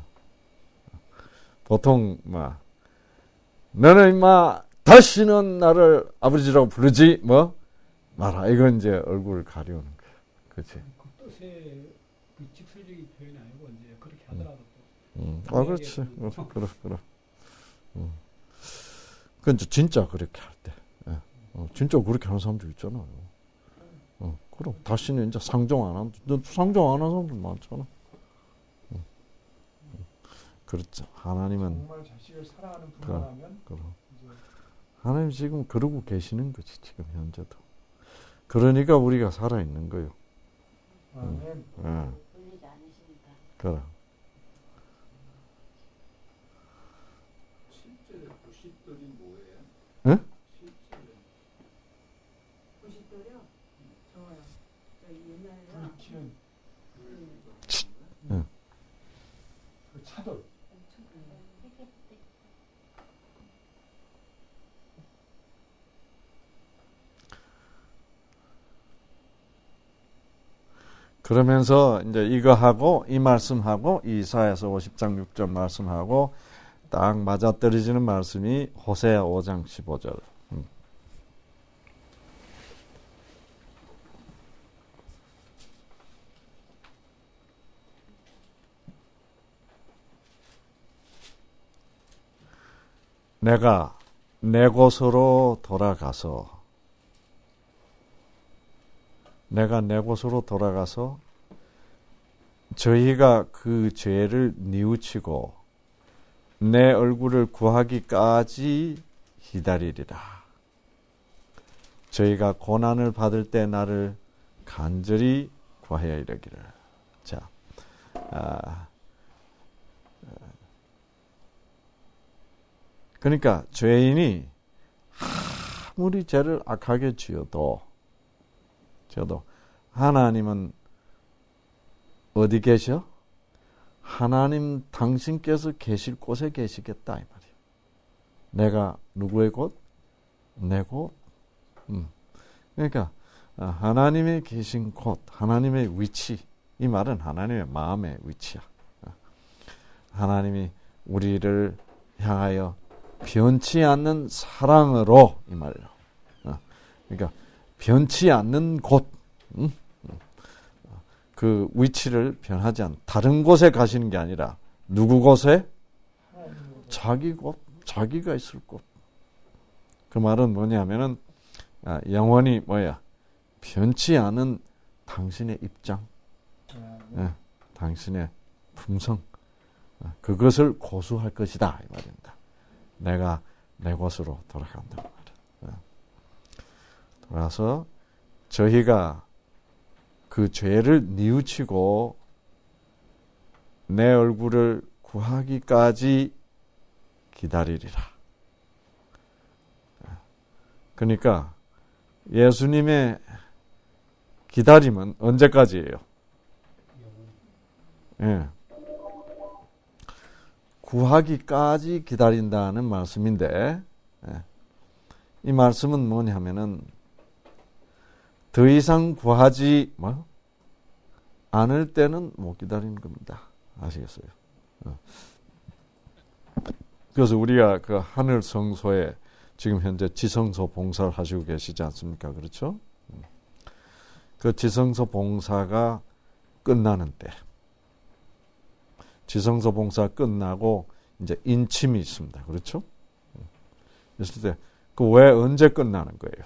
보통 막 너는 임마 다시는 나를 아버지라고 부르지 뭐 말아. 이건 이제 얼굴 가리우는 거야. 그렇지? 그 뜻의 그 직설적인 표현이 아니고 이제 그렇게 하더라도 또. 음. 아 그렇지. 그래 그래 그래. 음. 그 이제 진짜 그렇게 할 때, 예. 어, 진짜 그렇게 하는 사람도 있잖아요. 어, 그럼 다시는 이제 상종 안 한, 상종 안 하는 사람도 많잖아. 음. 음. 그렇죠. 하나님은 정말 자식을 사랑하는 분이라면 그럼 하나님 지금 그러고 계시는 거지 지금 현재도. 그러니까 우리가 살아 있는 거요. 아멘. 음. 돌리지 않으시니까. 그래. 실제 부싯돌이 뭐예요? 응? 실제 부싯돌이요? 저요. 저 옛날에요. 불 키운 응. 그 차돌. 그러면서 이제 이거 하고 이 말씀하고 이사야서 오십 장 육 절 말씀하고 딱 맞아떨어지는 말씀이 호세아 오 장 십오 절. 음. 내가 내 곳으로 돌아가서 내가 내 곳으로 돌아가서 저희가 그 죄를 뉘우치고 내 얼굴을 구하기까지 기다리리라. 저희가 고난을 받을 때 나를 간절히 구하여 이르기를. 자, 아, 그러니까 죄인이 아무리 죄를 악하게 지어도 저도 하나님은 어디 계셔? 하나님 당신께서 계실 곳에 계시겠다 이 말이에요. 내가 누구의 곳? 내 곳. 음. 그러니까 하나님이 계신 곳, 하나님의 위치. 이 말은 하나님의 마음의 위치야. 하나님이 우리를 향하여 변치 않는 사랑으로 이 말이에요. 그러니까 변치 않는 곳, 음? 그 위치를 변하지 않는 다른 곳에 가시는 게 아니라 누구 곳에? 자기 곳, 자기가 있을 곳. 그 말은 뭐냐면은 아, 영원히 뭐야? 변치 않은 당신의 입장, 예, 당신의 품성, 아, 그것을 고수할 것이다 이 말입니다. 내가 내 곳으로 돌아간다. 그래서 저희가 그 죄를 뉘우치고 내 얼굴을 구하기까지 기다리리라. 그러니까 예수님의 기다림은 언제까지예요? 예. 구하기까지 기다린다는 말씀인데, 예. 이 말씀은 뭐냐면은 더 이상 구하지 뭐? 않을 때는 못 기다리는 겁니다. 아시겠어요? 어. 그래서 우리가 그 하늘 성소에 지금 현재 지성소 봉사를 하시고 계시지 않습니까? 그렇죠? 그 지성소 봉사가 끝나는 때, 지성소 봉사 끝나고 이제 인침이 있습니다. 그렇죠? 있을 때 그 왜 언제 끝나는 거예요?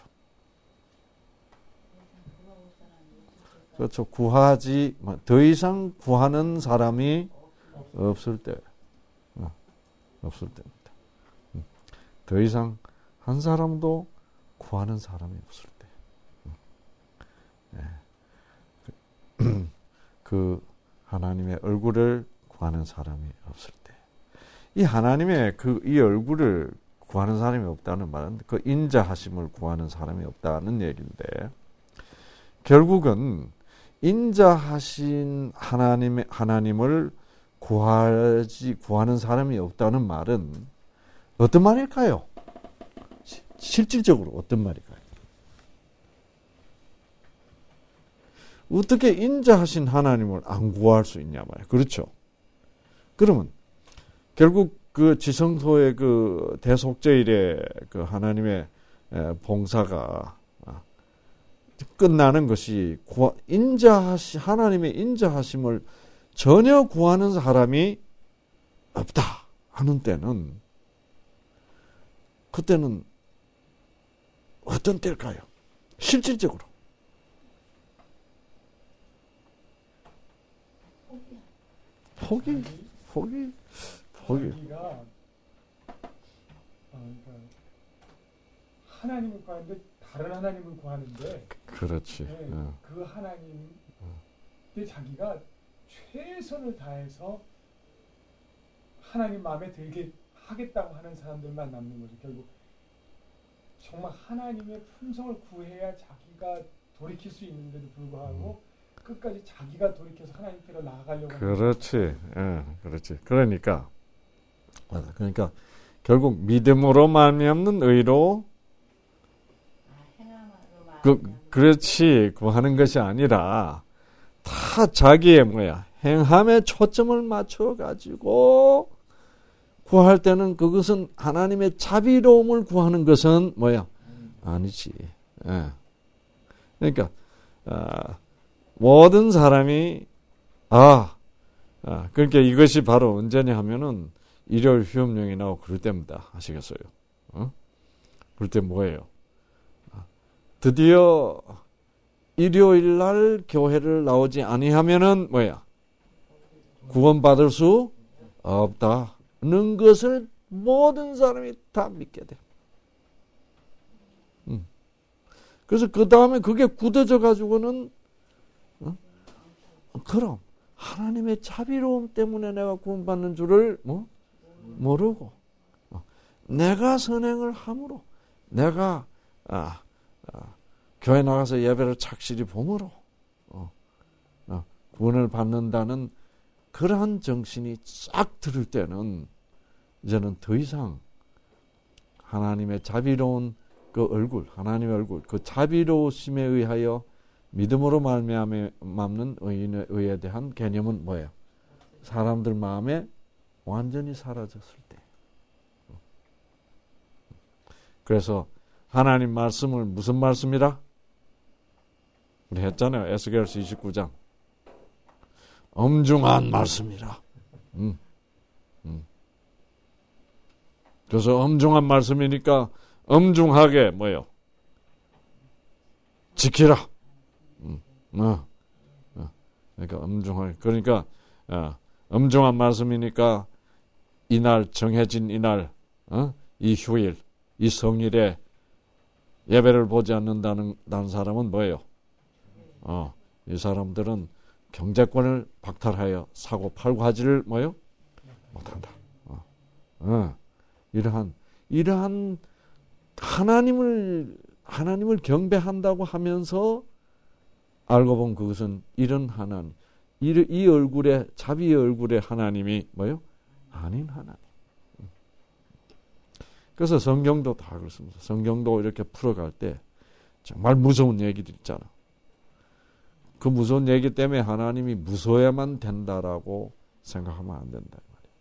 그렇죠. 구하지, 더 이상 구하는 사람이 없을 때, 어, 없을 때입니다. 음. 더 이상 한 사람도 구하는 사람이 없을 때. 음. 네. 그 하나님의 얼굴을 구하는 사람이 없을 때. 이 하나님의 그 이 얼굴을 구하는 사람이 없다는 말은 그 인자하심을 구하는 사람이 없다는 얘기인데, 결국은 인자하신 하나님의 하나님을 구하지 구하는 사람이 없다는 말은 어떤 말일까요? 시, 실질적으로 어떤 말일까요? 어떻게 인자하신 하나님을 안 구할 수 있냐 말이에요. 그렇죠? 그러면 결국 그 지성소의 그 대속죄일의 그 하나님의 봉사가 끝나는 것이 구하, 인자하시 하나님의 인자하심을 전혀 구하는 사람이 없다 하는 때는 그때는 어떤 때일까요? 실질적으로 포기, 포기, 포기. 자기가 어, 그러니까 하나님을 구하는데 다른 하나님을 구하는데 그렇지. 네, 어. 그 하나님 때 자기가 최선을 다해서 하나님 마음에 들게 하겠다고 하는 사람들만 남는 거죠. 결국 정말 하나님의 품성을 구해야 자기가 돌이킬 수 있는데도 불구하고 음. 끝까지 자기가 돌이켜서 하나님께로 나아가려고 그렇지. 예, 그렇지. 그러니까 맞아. 그러니까 결국 믿음으로 말미암는 의로 그, 그렇지 구하는 것이 아니라 다 자기의 뭐야 행함에 초점을 맞춰 가지고 구할 때는 그것은 하나님의 자비로움을 구하는 것은 뭐야 아니지. 예. 그러니까 아, 모든 사람이 아, 아 그러니까 이것이 바로 언제냐 하면은 일요일 휴업령이 나오고 그럴 때입니다. 아시겠어요? 어? 그럴 때 뭐예요? 드디어 일요일 날 교회를 나오지 아니하면은 뭐야? 구원받을 수 없다는 것을 모든 사람이 다 믿게 돼. 음. 그래서 그 다음에 그게 굳어져 가지고는 어? 그럼 하나님의 자비로움 때문에 내가 구원받는 줄을 뭐? 모르고 어. 내가 선행을 함으로 내가 아, 아, 교회 나가서 예배를 착실히 봄으로 어, 어, 구원을 받는다는 그러한 정신이 싹 들을 때는 이제는 더 이상 하나님의 자비로운 그 얼굴, 하나님의 얼굴, 그 자비로우심에 의하여 믿음으로 말미암는 의인의 의에 대한 개념은 뭐예요? 사람들 마음에 완전히 사라졌을 때. 그래서 하나님 말씀을 무슨 말씀이라? 우리 했잖아요. 에스겔서 이십구 장. 엄중한 말씀이라. 음. 음. 그래서 엄중한 말씀이니까 엄중하게 뭐요? 지키라. 음. 어. 어. 그러니까 엄중하게. 그러니까 어. 엄중한 말씀이니까 이날 정해진 이날, 어? 이 휴일, 이 성일에 예배를 보지 않는다는 다는 사람은 뭐예요? 어, 이 사람들은 경제권을 박탈하여 사고 팔고 하지를 뭐요? 못한다. 어, 어, 이러한 이러한 하나님을 하나님을 경배한다고 하면서 알고 보면 그것은 이런 하나님, 이, 이 얼굴에 자비의 얼굴에 하나님이 뭐요? 아닌 하나님. 그래서 성경도 다 그렇습니다. 성경도 이렇게 풀어갈 때 정말 무서운 얘기들 있잖아. 그 무서운 얘기 때문에 하나님이 무서워야만 된다라고 생각하면 안 된다.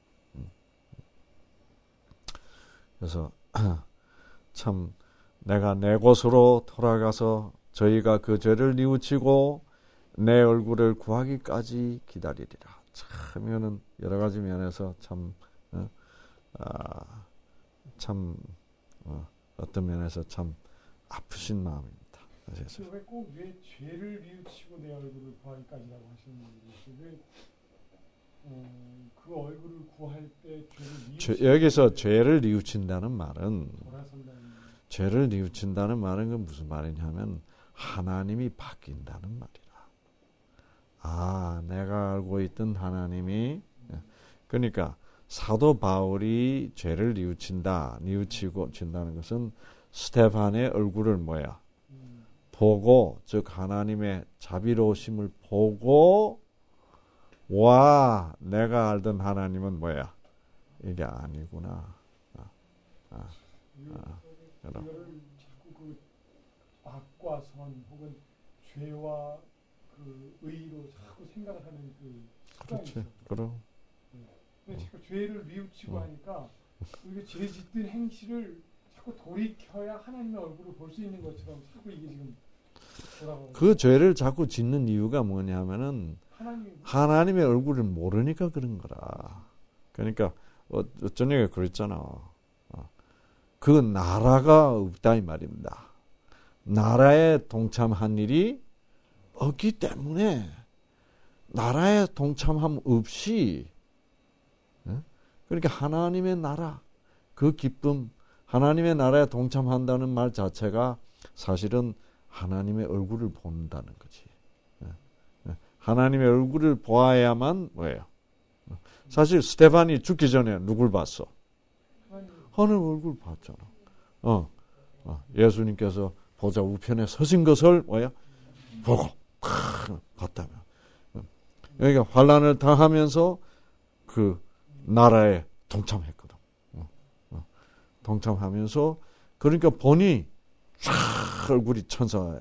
그래서 참 내가 내 곳으로 돌아가서 저희가 그 죄를 뉘우치고 내 얼굴을 구하기까지 기다리리라. 참 이거는 여러 가지 면에서 참 어, 아, 참 어, 어떤 면에서 참 아프신 마음입니다. 왜꼭왜 죄를 뉘우치고 내 얼굴을 구하기까지라고 하시는 거예요? 왜 어, 그 얼굴을 구할 때 죄를 죄, 여기서 죄를 뉘우친다는 말은 돌아선다는 죄를 뉘우친다는 말은 그 무슨 말이냐면 하나님이 바뀐다는 말이라. 아, 내가 알고 있던 하나님이 그러니까 사도 바울이 죄를 뉘우친다, 뉘우치고 친다는 것은 스테반의 얼굴을 뭐야? 보고, 즉 하나님의 자비로우심을 보고, 와, 내가 알던 하나님은 뭐야? 이게 아니구나. 아, 아, 아, 이거를 자꾸 그 악과 선 혹은 죄와 그 의로 자꾸 생각하는 그 습관이 그렇지. 있어요. 그럼. 근데 자꾸 죄를 뉘우치고 어. 하니까 우리가 죄 짓던 행실을 자꾸 돌이켜야 하나님의 얼굴을 볼 수 있는 것처럼 자꾸 이게 지금 돌아가고 그 죄를 자꾸 짓는 이유가 뭐냐면은 하나님 하나님의 얼굴을 모르니까 그런 거라. 그러니까 어, 저녁에 그랬잖아. 어, 그 나라가 없다 이 말입니다. 나라에 동참한 일이 없기 때문에 나라에 동참함 없이, 예? 그러니까 하나님의 나라, 그 기쁨, 하나님의 나라에 동참한다는 말 자체가 사실은 하나님의 얼굴을 본다는 거지. 예? 예? 하나님의 얼굴을 보아야만 뭐예요? 사실 스테반이 죽기 전에 누굴 봤어? 하나님 얼굴 봤잖아. 어, 어, 예수님께서 보좌 우편에 서신 것을 뭐야? 보고 탁 봤다며. 여기가 환난을 당하면서 그 나라에 동참했거든. 어, 어, 동참하면서 그러니까 보니 쫙 얼굴이 천사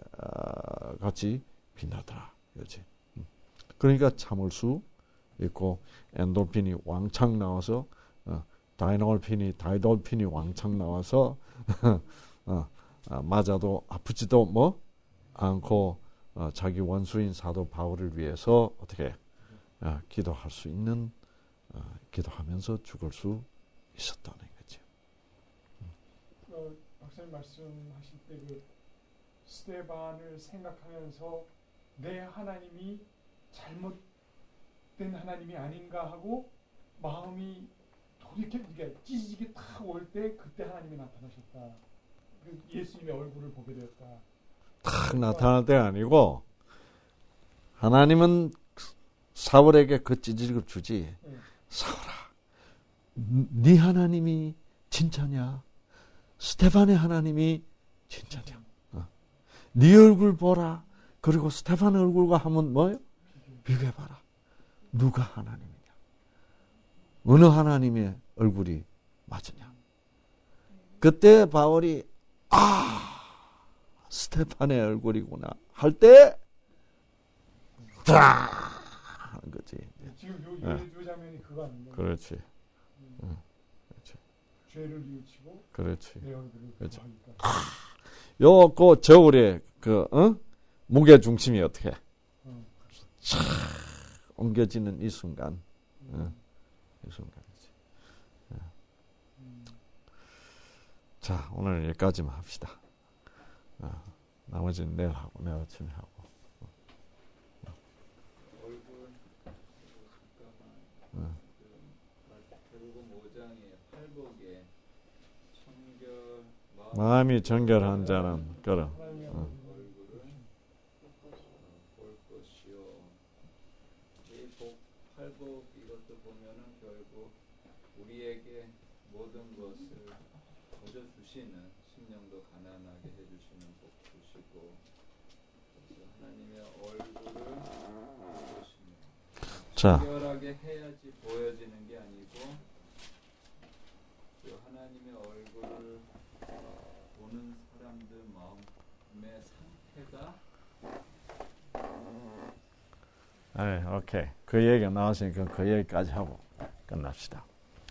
같이 빛나더라. 그렇지. 그러니까 참을 수 있고 엔돌핀이 왕창 나와서 어, 다이놀핀이 다이돌핀이 왕창 나와서 어, 어, 맞아도 아프지도 뭐 않고 어, 자기 원수인 사도 바울을 위해서 어떻게 어, 기도할 수 있는 어, 기도하면서 죽을 수 있었다는 거죠. 어, 박사님 말씀하실 때 그 스테반을 생각하면서 내 하나님이 잘못된 하나님이 아닌가 하고 마음이 돌이켜 그러니까 찢어지게 탁 올 때 그때 하나님이 나타나셨다. 그 예수님의 얼굴을 보게 되었다. 탁 나타날 때가 아니고 하나님은 사울에게 그 찌질을 주지. 네. 사울아, 네 하나님이 진짜냐? 스테반의 하나님이 진짜냐? 어. 네 얼굴 보라. 그리고 스테반의 얼굴과 하면 뭐예요? 비교해봐라. 누가 하나님이냐? 어느 하나님의 얼굴이 맞으냐? 그때 바울이 아 스테반의 얼굴이구나 할 때 다 하는 거지. 지금 요, 요, 네. 요 장면이 그거 아닌가요? 그렇지. 음. 응. 그렇지. 죄를 뉘우치고 그렇지. 내 얼굴을 그렇죠. 보니까 요, 그 저울의 그, 어? 무게 중심이 어떻게? 어. 촥 옮겨지는 이 순간. 음. 어. 이 순간이지. 어. 음. 자, 오늘 여기까지만 합시다. 어. 나머지는 내일 하고, 내일 아침에 하고. 얼굴 잠깐만. 어. 그 결국 오 장에 팔복에 청결 마음이 정결한 자는, 그럼. 하나님의 어. 얼굴을 얼굴을 볼 것이요. 이 복, 팔복 이것도 보면은 결국 우리에게 모든 것을 거저 주시는 심령도 가난하게 해주시는 복 주시고 그래서 하나님의 얼굴을 보십니다. 자. 정결하게 해야지 보여지는 게 아니고 그 하나님의 얼굴을 보는 사람들 마음의 상태가 네, 오케이. 그 얘기가 나왔으니까 그 얘기까지 하고 끝납시다.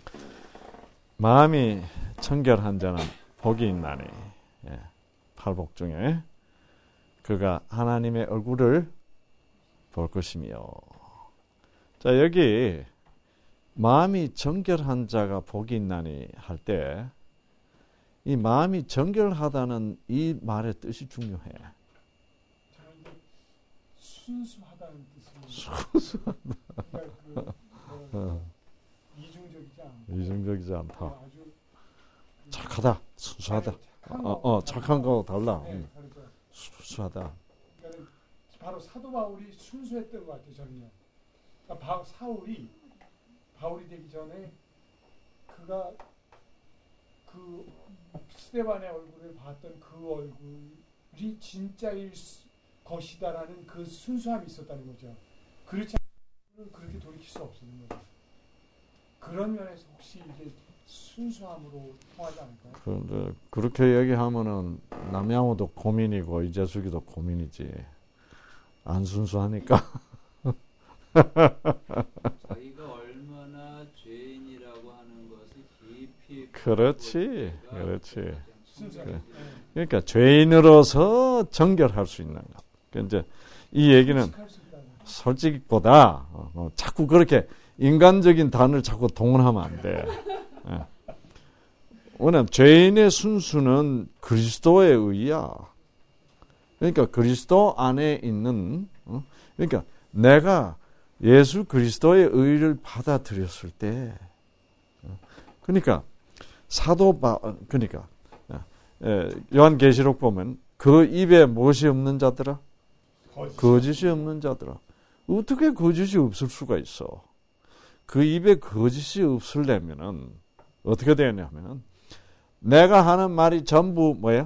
마음이 청결한 자는 복이 있나니. 예, 팔복 중에 그가 하나님의 얼굴을 볼 것이며. 자, 여기 마음이 정결한 자가 복이 있나니 할 때 이 마음이 정결하다는 이 말의 뜻이 중요해. 자, 이게 순수하다는 뜻입니다. 순수하다. 그러니까 그 뭐라 어, 이중적이지 않고 이중적이지 않다. 아주 그 착하다, 순수하다. 착한 어, 거. 어, 착한 거 달라. 네, 응. 다르죠. 순수하다. 그러니까 바로 사도 바울이 순수했던 것 같아요. 저는요. 그러니까 바, 사울이 바울이 되기 전에 그가 그 스데반의 얼굴을 봤던 그 얼굴 진짜일 수- 것이다라는 그 순수함이 있었다는 거죠. 그렇지 않으면 그렇게 돌이킬 수 없는 거죠. 그런 면에서 혹시 이게 순수함으로 통하지 않을까요? 그런데 그렇게 얘기하면은 남양호도 고민이고 이재숙이도 고민이지. 안 순수하니까. 자기가 얼마나 죄인이라고 하는 것을 깊이 그렇지, 그렇지. 순수함. 그래. 네. 그러니까 죄인으로서 정결할 수 있는 것. 그러니까 이제 이 얘기는 솔직할 수 있다는 거. 솔직보다 어, 어, 자꾸 그렇게 인간적인 단어를 자꾸 동원하면 안 돼. 예. 왜냐면 죄인의 순수는 그리스도의 의야. 그러니까 그리스도 안에 있는 어? 그러니까 내가 예수 그리스도의 의를 받아들였을 때 어? 그러니까 사도 바 그러니까 예, 요한계시록 보면 그 입에 무엇이 없는 자들아? 거짓. 거짓이 없는 자들아. 어떻게 거짓이 없을 수가 있어? 그 입에 거짓이 없으려면은 어떻게 되냐면은 내가 하는 말이 전부 뭐야?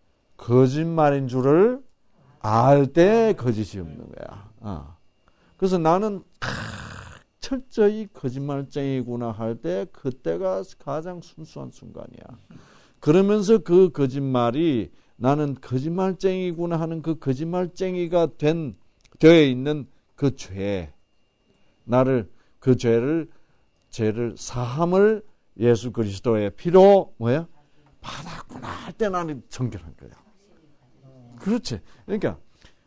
거짓말인 줄을 알 때 거짓이 없는 거야. 어. 그래서 나는 아, 철저히 거짓말쟁이구나 할 때 그때가 가장 순수한 순간이야. 그러면서 그 거짓말이 나는 거짓말쟁이구나 하는 그 거짓말쟁이가 된 되어 있는 그 죄, 나를 그 죄를 죄를 사함을 예수 그리스도의 피로 뭐야 받았구나 할 때 나는 정결한 거야. 그렇지. 그러니까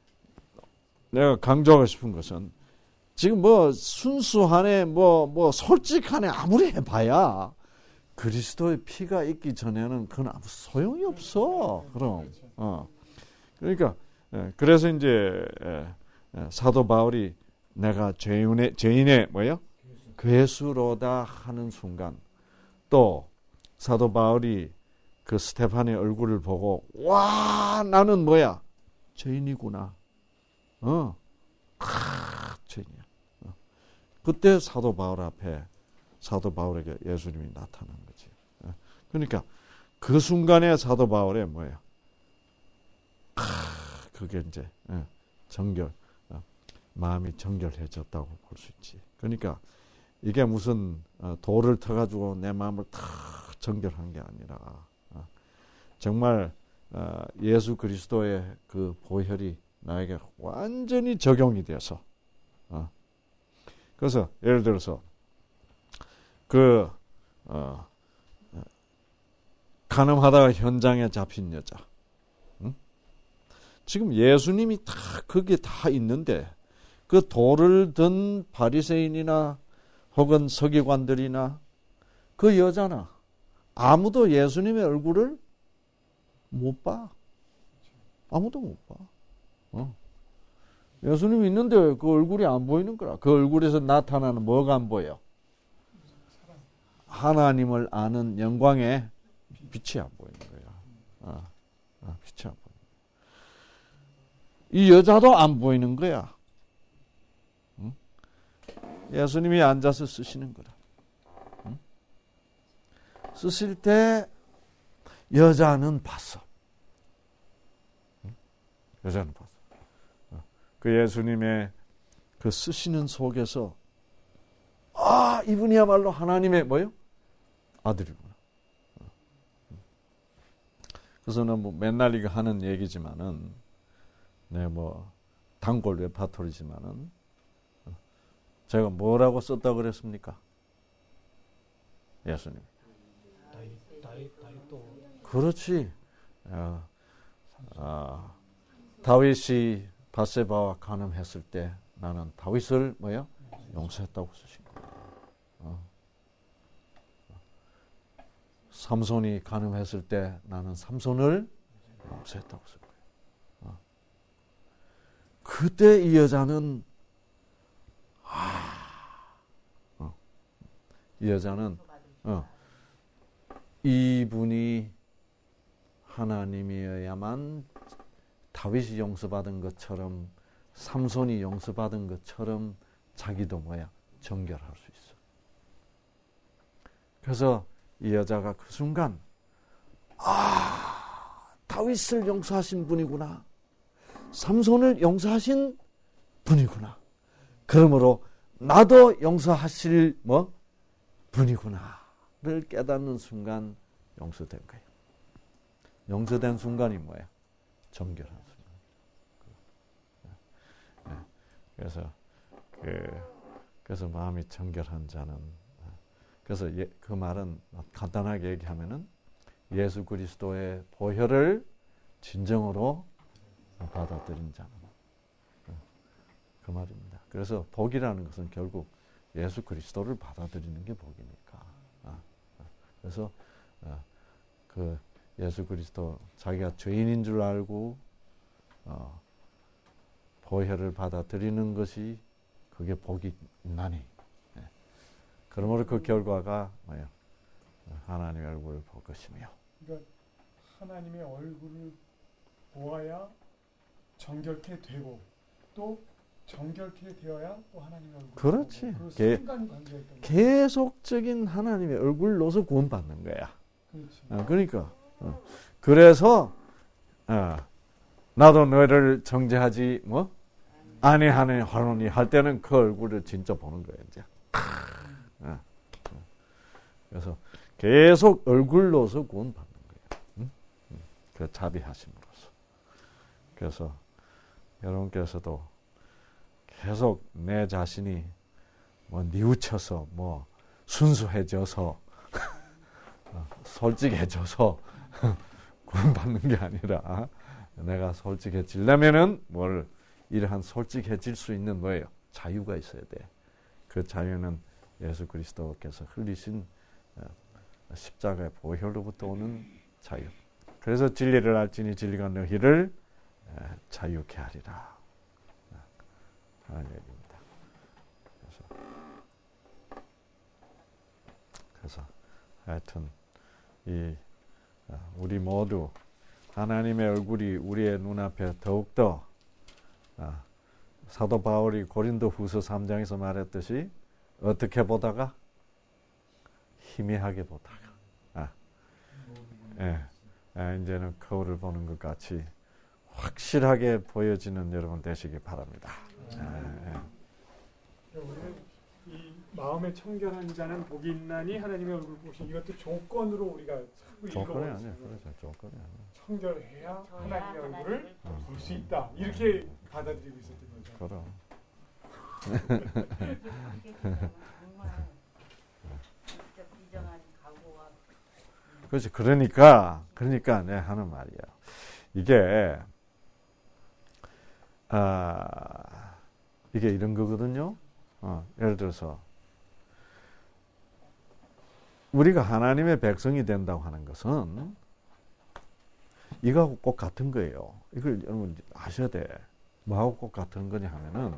내가 강조하고 싶은 것은 지금 뭐 순수하네, 뭐 뭐 솔직하네 아무리 해봐야 그리스도의 피가 있기 전에는 그건 아무 소용이 없어. 그럼 어 그러니까 예, 그래서 이제 예, 예, 사도 바울이 내가 죄인의 죄인의 뭐요 괴수로다 하는 순간 또 사도 바울이 그 스테판의 얼굴을 보고 와 나는 뭐야 죄인이구나. 어, 아, 죄인이야. 어. 그때 사도 바울 앞에 사도 바울에게 예수님이 나타난 거지. 어. 그러니까 그 순간에 사도 바울의 뭐야? 아, 그게 이제 어, 정결, 어, 마음이 정결해졌다고 볼 수 있지. 그러니까 이게 무슨 어, 돌을 터가지고 내 마음을 다 정결한 게 아니라 어, 정말 어, 예수 그리스도의 그 보혈이 나에게 완전히 적용이 돼서 어. 그래서 예를 들어서 그 어, 간음하다가 현장에 잡힌 여자 응? 지금 예수님이 다 그게 다 있는데 그 돌을 든 바리새인이나 혹은 서기관들이나 그 여자나 아무도 예수님의 얼굴을 못 봐. 아무도 못 봐. 어. 예수님이 있는데 그 얼굴이 안 보이는 거라. 그 얼굴에서 나타나는 뭐가 안 보여? 하나님을 아는 영광의 빛이 안 보이는 거야. 어. 어, 빛이 안 보이는 거야. 이 여자도 안 보이는 거야. 응? 예수님이 앉아서 쓰시는 거라. 응? 쓰실 때 여자는 봤어. 응? 여자는 봤어. 그 예수님의 그 쓰시는 속에서 아 이분이야말로 하나님의 뭐요? 아들이구나. 그래서는 뭐 맨날 이거 하는 얘기지만은 네 뭐 단골 레파토리지만은 제가 뭐라고 썼다 그랬습니까? 예수님. 나이 나이 나이 또 그렇지. 아, 아, 다윗이 바세바와 간음했을 때 나는 다윗을 뭐야? 용서했다고 쓰신 거야. 어. 삼손이 간음했을 때 나는 삼손을 용서했다고 쓴 거야. 어. 그때 이 여자는 아, 어. 이 여자는 어. 이분이 하나님이어야만 다윗이 용서받은 것처럼 삼손이 용서받은 것처럼 자기도 뭐야 정결할 수 있어. 그래서 이 여자가 그 순간 아 다윗을 용서하신 분이구나. 삼손을 용서하신 분이구나. 그러므로 나도 용서하실 뭐 분이구나를 깨닫는 순간 용서된 거예요. 용서된 순간이 뭐예요? 정결한 순간. 그래서 그, 그래서 마음이 정결한 자는, 그래서 예, 그 말은 간단하게 얘기하면은 예수 그리스도의 보혈을 진정으로 받아들인 자는, 그 말입니다. 그래서 복이라는 것은 결국 예수 그리스도를 받아들이는 게 복이니까. 그래서 그 예수 그리스도 자기가 죄인인 줄 알고 어, 보혈을 받아들이는 것이 그게 복이 있나니. 예. 그러므로 그 결과가 뭐예요? 하나님의 얼굴을 볼 것이며. 그러니까 하나님의 얼굴을 보아야 정결케 되고 또 정결케 되어야 또 하나님의 얼굴을 그렇지. 보고 그 게, 순간이 관계했던 계속적인 하나님의 얼굴로서 구원받는 거야. 그렇지. 어, 그러니까 어. 그래서 어, 나도 너를 정죄하지 뭐 아니하니 하노니 할 때는 그 얼굴을 진짜 보는 거예요. 이제. 어. 어. 그래서 계속 얼굴로서 구원받는 거예요. 응? 응. 그 자비하심으로써. 그래서 여러분께서도 계속 내 자신이 뭐 뉘우쳐서 뭐 순수해져서 어, 솔직해져서 구원받는 게 아니라 내가 솔직해지려면은 뭘 이러한 솔직해질 수 있는 뭐예요? 자유가 있어야 돼. 그 자유는 예수 그리스도께서 흘리신 십자가의 보혈로부터 오는 자유. 그래서 진리를 알지니 진리가 너희를 자유케 하리라 하는 얘기입니다. 그래서, 그래서 하여튼 이 우리 모두 하나님의 얼굴이 우리의 눈앞에 더욱더 아, 사도 바울이 고린도 후서 삼 장에서 말했듯이 어떻게 보다가 희미하게 보다가 아, 예, 아, 이제는 거울을 보는 것 같이 확실하게 보여지는 여러분 되시기 바랍니다. 예, 예. 우리는 이 마음에 청결한 자는 복이 있나니 하나님의 얼굴 보시 이것도 조건으로 우리가 조건이 아니에요. 그렇죠. 조건이 아니에요. 청결해야 하나님의 얼굴을 음. 볼 수 있다. 이렇게 받아들이고 있었던 거죠. 그럼. 그렇지. 그러니까 그러니까 내 하는 말이야. 이게 아 이게 이런 거거든요. 어, 예를 들어서 우리가 하나님의 백성이 된다고 하는 것은 이거하고 꼭 같은 거예요. 이걸 여러분 아셔야 돼. 뭐하고 꼭 같은 거냐 하면은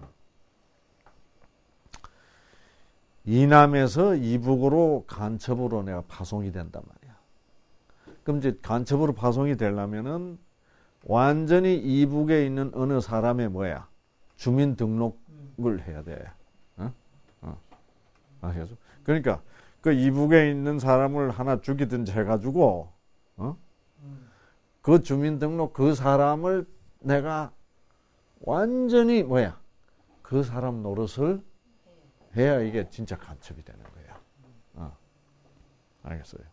이남에서 이북으로 간첩으로 내가 파송이 된단 말이야. 그럼 이제 간첩으로 파송이 되려면은 완전히 이북에 있는 어느 사람의 뭐야? 주민등록을 해야 돼. 어? 어. 아시겠죠? 그러니까 그 이북에 있는 사람을 하나 죽이든지 해가지고 어? 그 주민등록 그 사람을 내가 완전히 뭐야? 그 사람 노릇을 해야 이게 진짜 간첩이 되는 거야. 어. 알겠어요?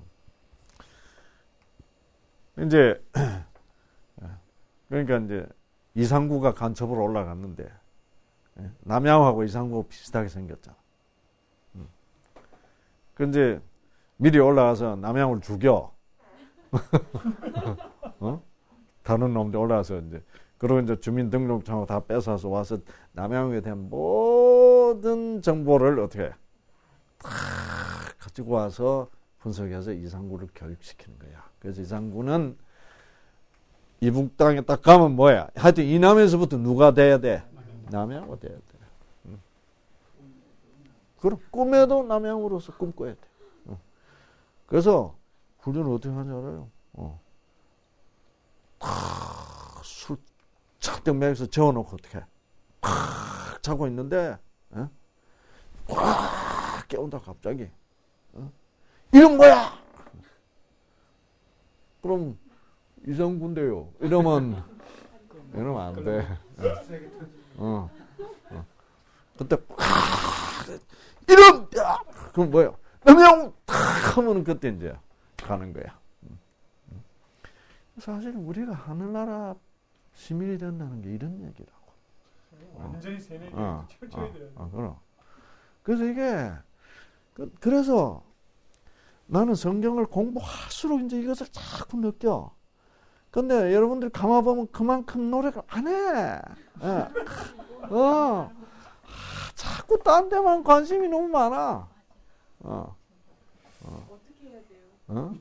이제 그러니까 이제 이상구가 간첩으로 올라갔는데 남양하고 이상구가 비슷하게 생겼잖아. 그런데 미리 올라가서 남양을 죽여. 어? 다른 놈들 올라가서 이제 그리고 이제 주민등록증하고 다 뺏어서 와서 남양에 대한 모든 정보를 어떻게 해? 다 가지고 와서 분석해서 이상구를 교육시키는 거야. 그래서 이상구는 이북 땅에 딱 가면 뭐야? 하여튼 이남에서부터 누가 돼야 돼? 남양으로 돼야 돼. 응. 그럼 꿈에도 남양으로서 꿈꿔야 돼. 응. 그래서 훈련을 어떻게 하는지 알아요? 어. 술 잔뜩 먹여서 재워놓고 어떻게 해? 팍 자고 있는데 어? 팍 깨운다 갑자기. 어? 이런 거야. 그럼 이성군데요. 이러면 이러면 안 돼. 어. 어. 그때 이런 야 그럼 뭐예요? 명령 탁 하면 그때 이제 가는 거야. 사실 우리가 하늘나라 시민이 된다는 게 이런 얘기라고. 완전히 세뇌 어, 펼쳐야 어, 돼요. 어, 그럼. 그래서 이게 그, 그래서 나는 성경을 공부할수록 이제 이것을 자꾸 느껴. 근데 여러분들 가만 보면 그만큼 노력을 안 해. 예. 어. 자꾸 딴 데만 관심이 너무 많아. 어. 어. 어떻게 해야 돼요? 어?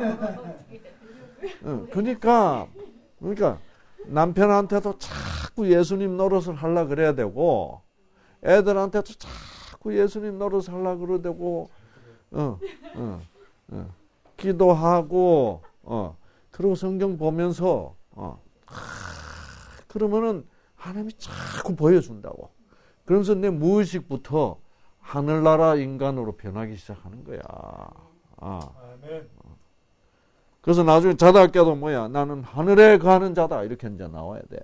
어, 그러니까, 그러니까 남편한테도 자꾸 예수님 노릇을 하려 그래야 되고, 애들한테도 자꾸 예수님 노릇을 하려 그래야 되고, 어, 어, 어. 기도하고, 어, 그리고 성경 보면서, 어, 아, 그러면은 하나님이 자꾸 보여준다고. 그러면서 내 무의식부터 하늘나라 인간으로 변하기 시작하는 거야. 아. 아멘. 그래서 나중에 자다 깨도 뭐야? 나는 하늘에 가는 자다. 이렇게 이제 나와야 돼.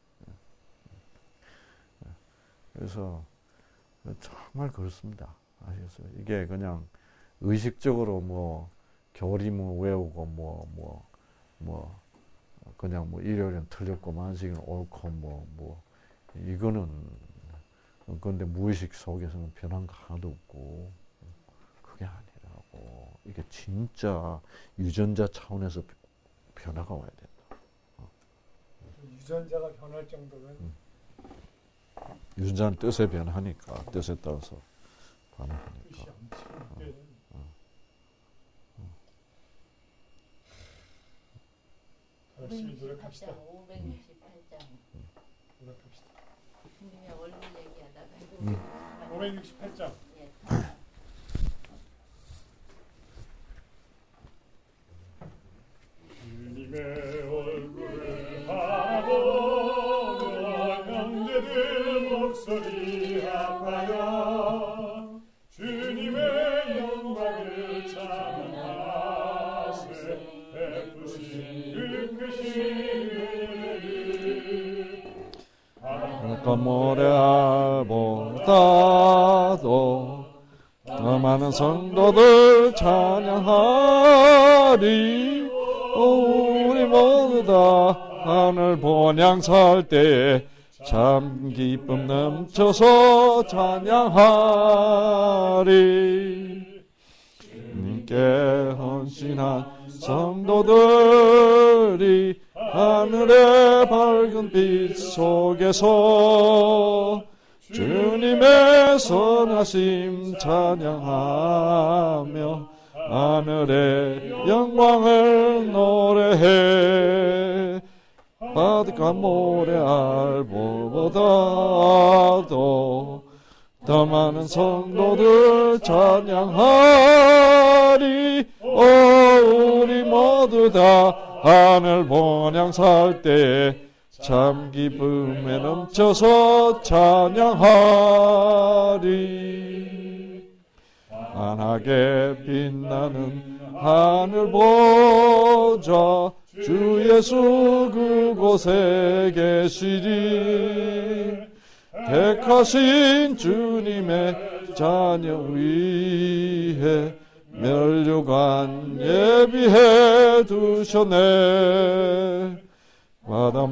그래서 정말 그렇습니다. 아시겠어요? 이게 그냥 의식적으로 뭐 교리문 외우고 뭐 뭐 뭐 그냥 뭐 일요일은 틀렸고 만식은 옳고 뭐 뭐 이거는 그런데 무의식 속에서는 변한 거 하나도 없고 그게 아니라고. 이게 진짜 유전자 차원에서 변화가 와야 된다. 어. 유전자가 변할 정도면 음. 유전자는 뜻에 변하니까 뜻에 따라서 뜻이 변화하니까. 엄청 꽤 열심히 노력합시다. 오백육십팔 장. 노력합시다. 주님의 얼굴 얘기하다가 음. 오백육십팔 장. 예. 주님의 얼굴을 바라보며 형제들 목소리 아파요. 주님의 영광을 찬양하세. 베푸신 그 크신 은혜를 그러니까 모래알보다도 더 많은 성도들 찬양하리. 우리 모두 다 하늘 본향 살 때에 참 기쁨 넘쳐서 찬양하리. 주님께 헌신한 성도들이 하늘의 밝은 빛 속에서 주님의 선하심 찬양하며 하늘의 영광을 노래해. 바닷가 모래알보다도 더 많은 성도들 찬양하리. 오 우리 모두 다 하늘 본향 살 때에 참 기쁨에 넘쳐서 찬양하리. 환하게 빛나는 하늘 보자 주 예수 그곳에 계시리. 택하신 주님의 자녀 위해 멸류관 예비해 두셨네. 바다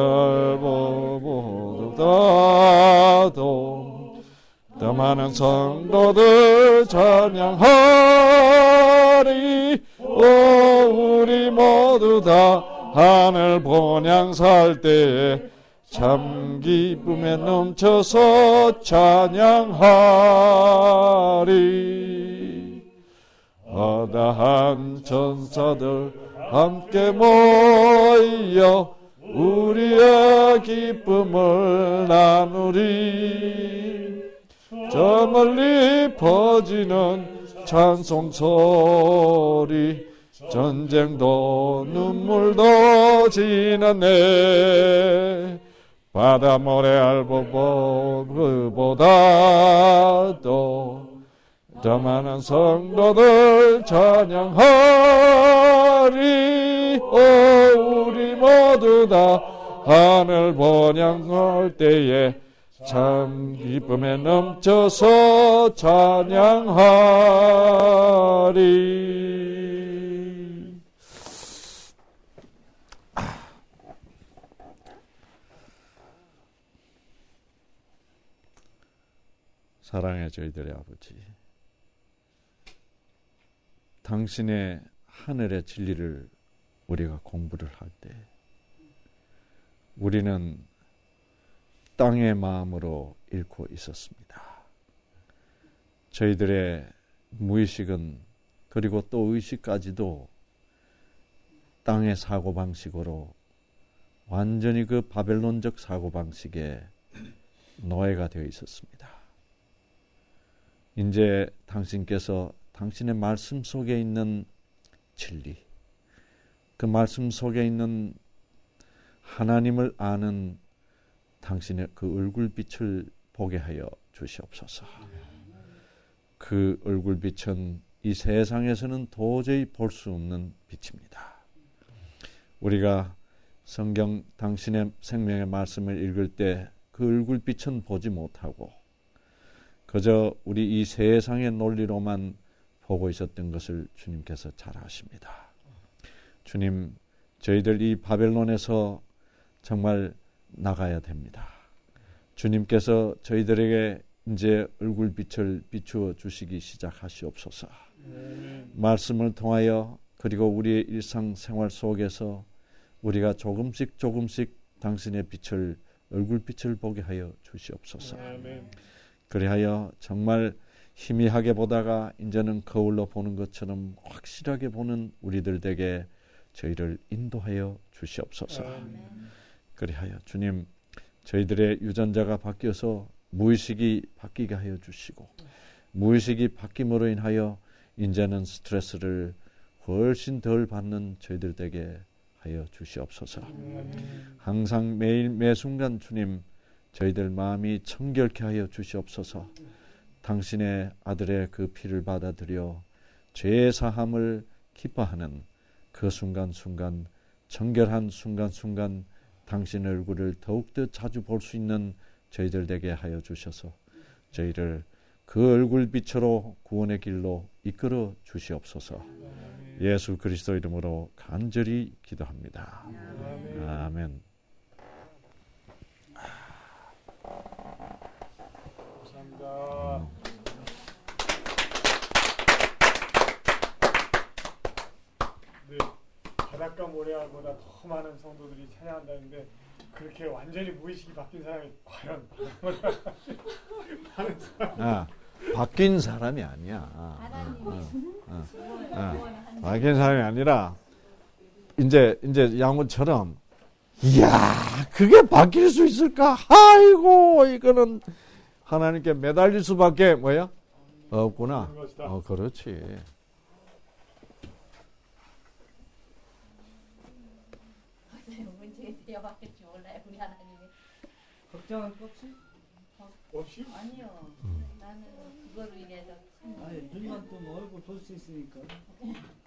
모래알보보다도 더 많은 성도들 찬양하리. 오 우리 모두 다 하늘 본향 살 때에 참 기쁨에 넘쳐서 찬양하리. 허다한 천사들 함께 모여 우리의 기쁨을 나누리. 저 멀리 퍼지는 찬송 소리 전쟁도 눈물도 지났네. 바다 모래알보보보다도 더 많은 성도들 찬양하리. 어 우리 모두 다 하늘 번영할 때에 참 기쁨에 넘쳐서 찬양하리. 사랑의 저희들의 아버지, 당신의 하늘의 진리를 우리가 공부를 할 때 우리는 땅의 마음으로 읽고 있었습니다. 저희들의 무의식은, 그리고 또 의식까지도 땅의 사고방식으로 완전히 그 바벨론적 사고방식에 노예가 되어 있었습니다. 이제 당신께서 당신의 말씀 속에 있는 진리, 그 말씀 속에 있는 하나님을 아는 당신의 그 얼굴빛을 보게 하여 주시옵소서. 그 얼굴빛은 이 세상에서는 도저히 볼 수 없는 빛입니다. 우리가 성경 당신의 생명의 말씀을 읽을 때 그 얼굴빛은 보지 못하고 그저 우리 이 세상의 논리로만 보고 있었던 것을 주님께서 잘 아십니다. 주님, 저희들 이 바벨론에서 정말 나가야 됩니다. 주님께서 저희들에게 이제 얼굴빛을 비추어 주시기 시작하시옵소서. 음. 말씀을 통하여, 그리고 우리의 일상생활 속에서 우리가 조금씩 조금씩 당신의 빛을, 얼굴빛을 보게 하여 주시옵소서. 음. 그리하여 정말 희미하게 보다가 이제는 거울로 보는 것처럼 확실하게 보는 우리들 에게 저희를 인도하여 주시옵소서. 음. 그리하여 주님, 저희들의 유전자가 바뀌어서 무의식이 바뀌게 하여 주시고, 무의식이 바뀜으로 인하여 이제는 스트레스를 훨씬 덜 받는 저희들 되게 하여 주시옵소서. 항상 매일 매순간 주님, 저희들 마음이 청결케 하여 주시옵소서. 당신의 아들의 그 피를 받아들여 죄의 사함을 기뻐하는 그 순간순간, 청결한 순간순간 당신 얼굴을 더욱더 자주 볼 수 있는 저희들 되게 하여 주셔서 저희를 그 얼굴빛으로 구원의 길로 이끌어 주시옵소서. 예수 그리스도 이름으로 간절히 기도합니다. 아멘. 아멘. 감사합니다. 음. 네, 바닷가 모래알보다 더 많은 성도들이 찬양한다는데 그렇게 완전히 무의식이 바뀐 사람이 과연 많은 사람? 아, 바뀐 사람이 아니야. 하나님이 어, 어, 어. 바뀐 사람이 아니라 이제 이제 양호처럼, 이야, 그게 바뀔 수 있을까? 아이고, 이거는 하나님께 매달릴 수밖에 뭐야? 없구나. 어, 그렇지. 문제에 대해 바뀔 줄 몰라요, 우리 하나님이. 걱정은 없이? 없이? 아니요. 음. 나는 그거로 인해서 참 아니, 눈만 뜨면 얼굴 볼 수 있으니까.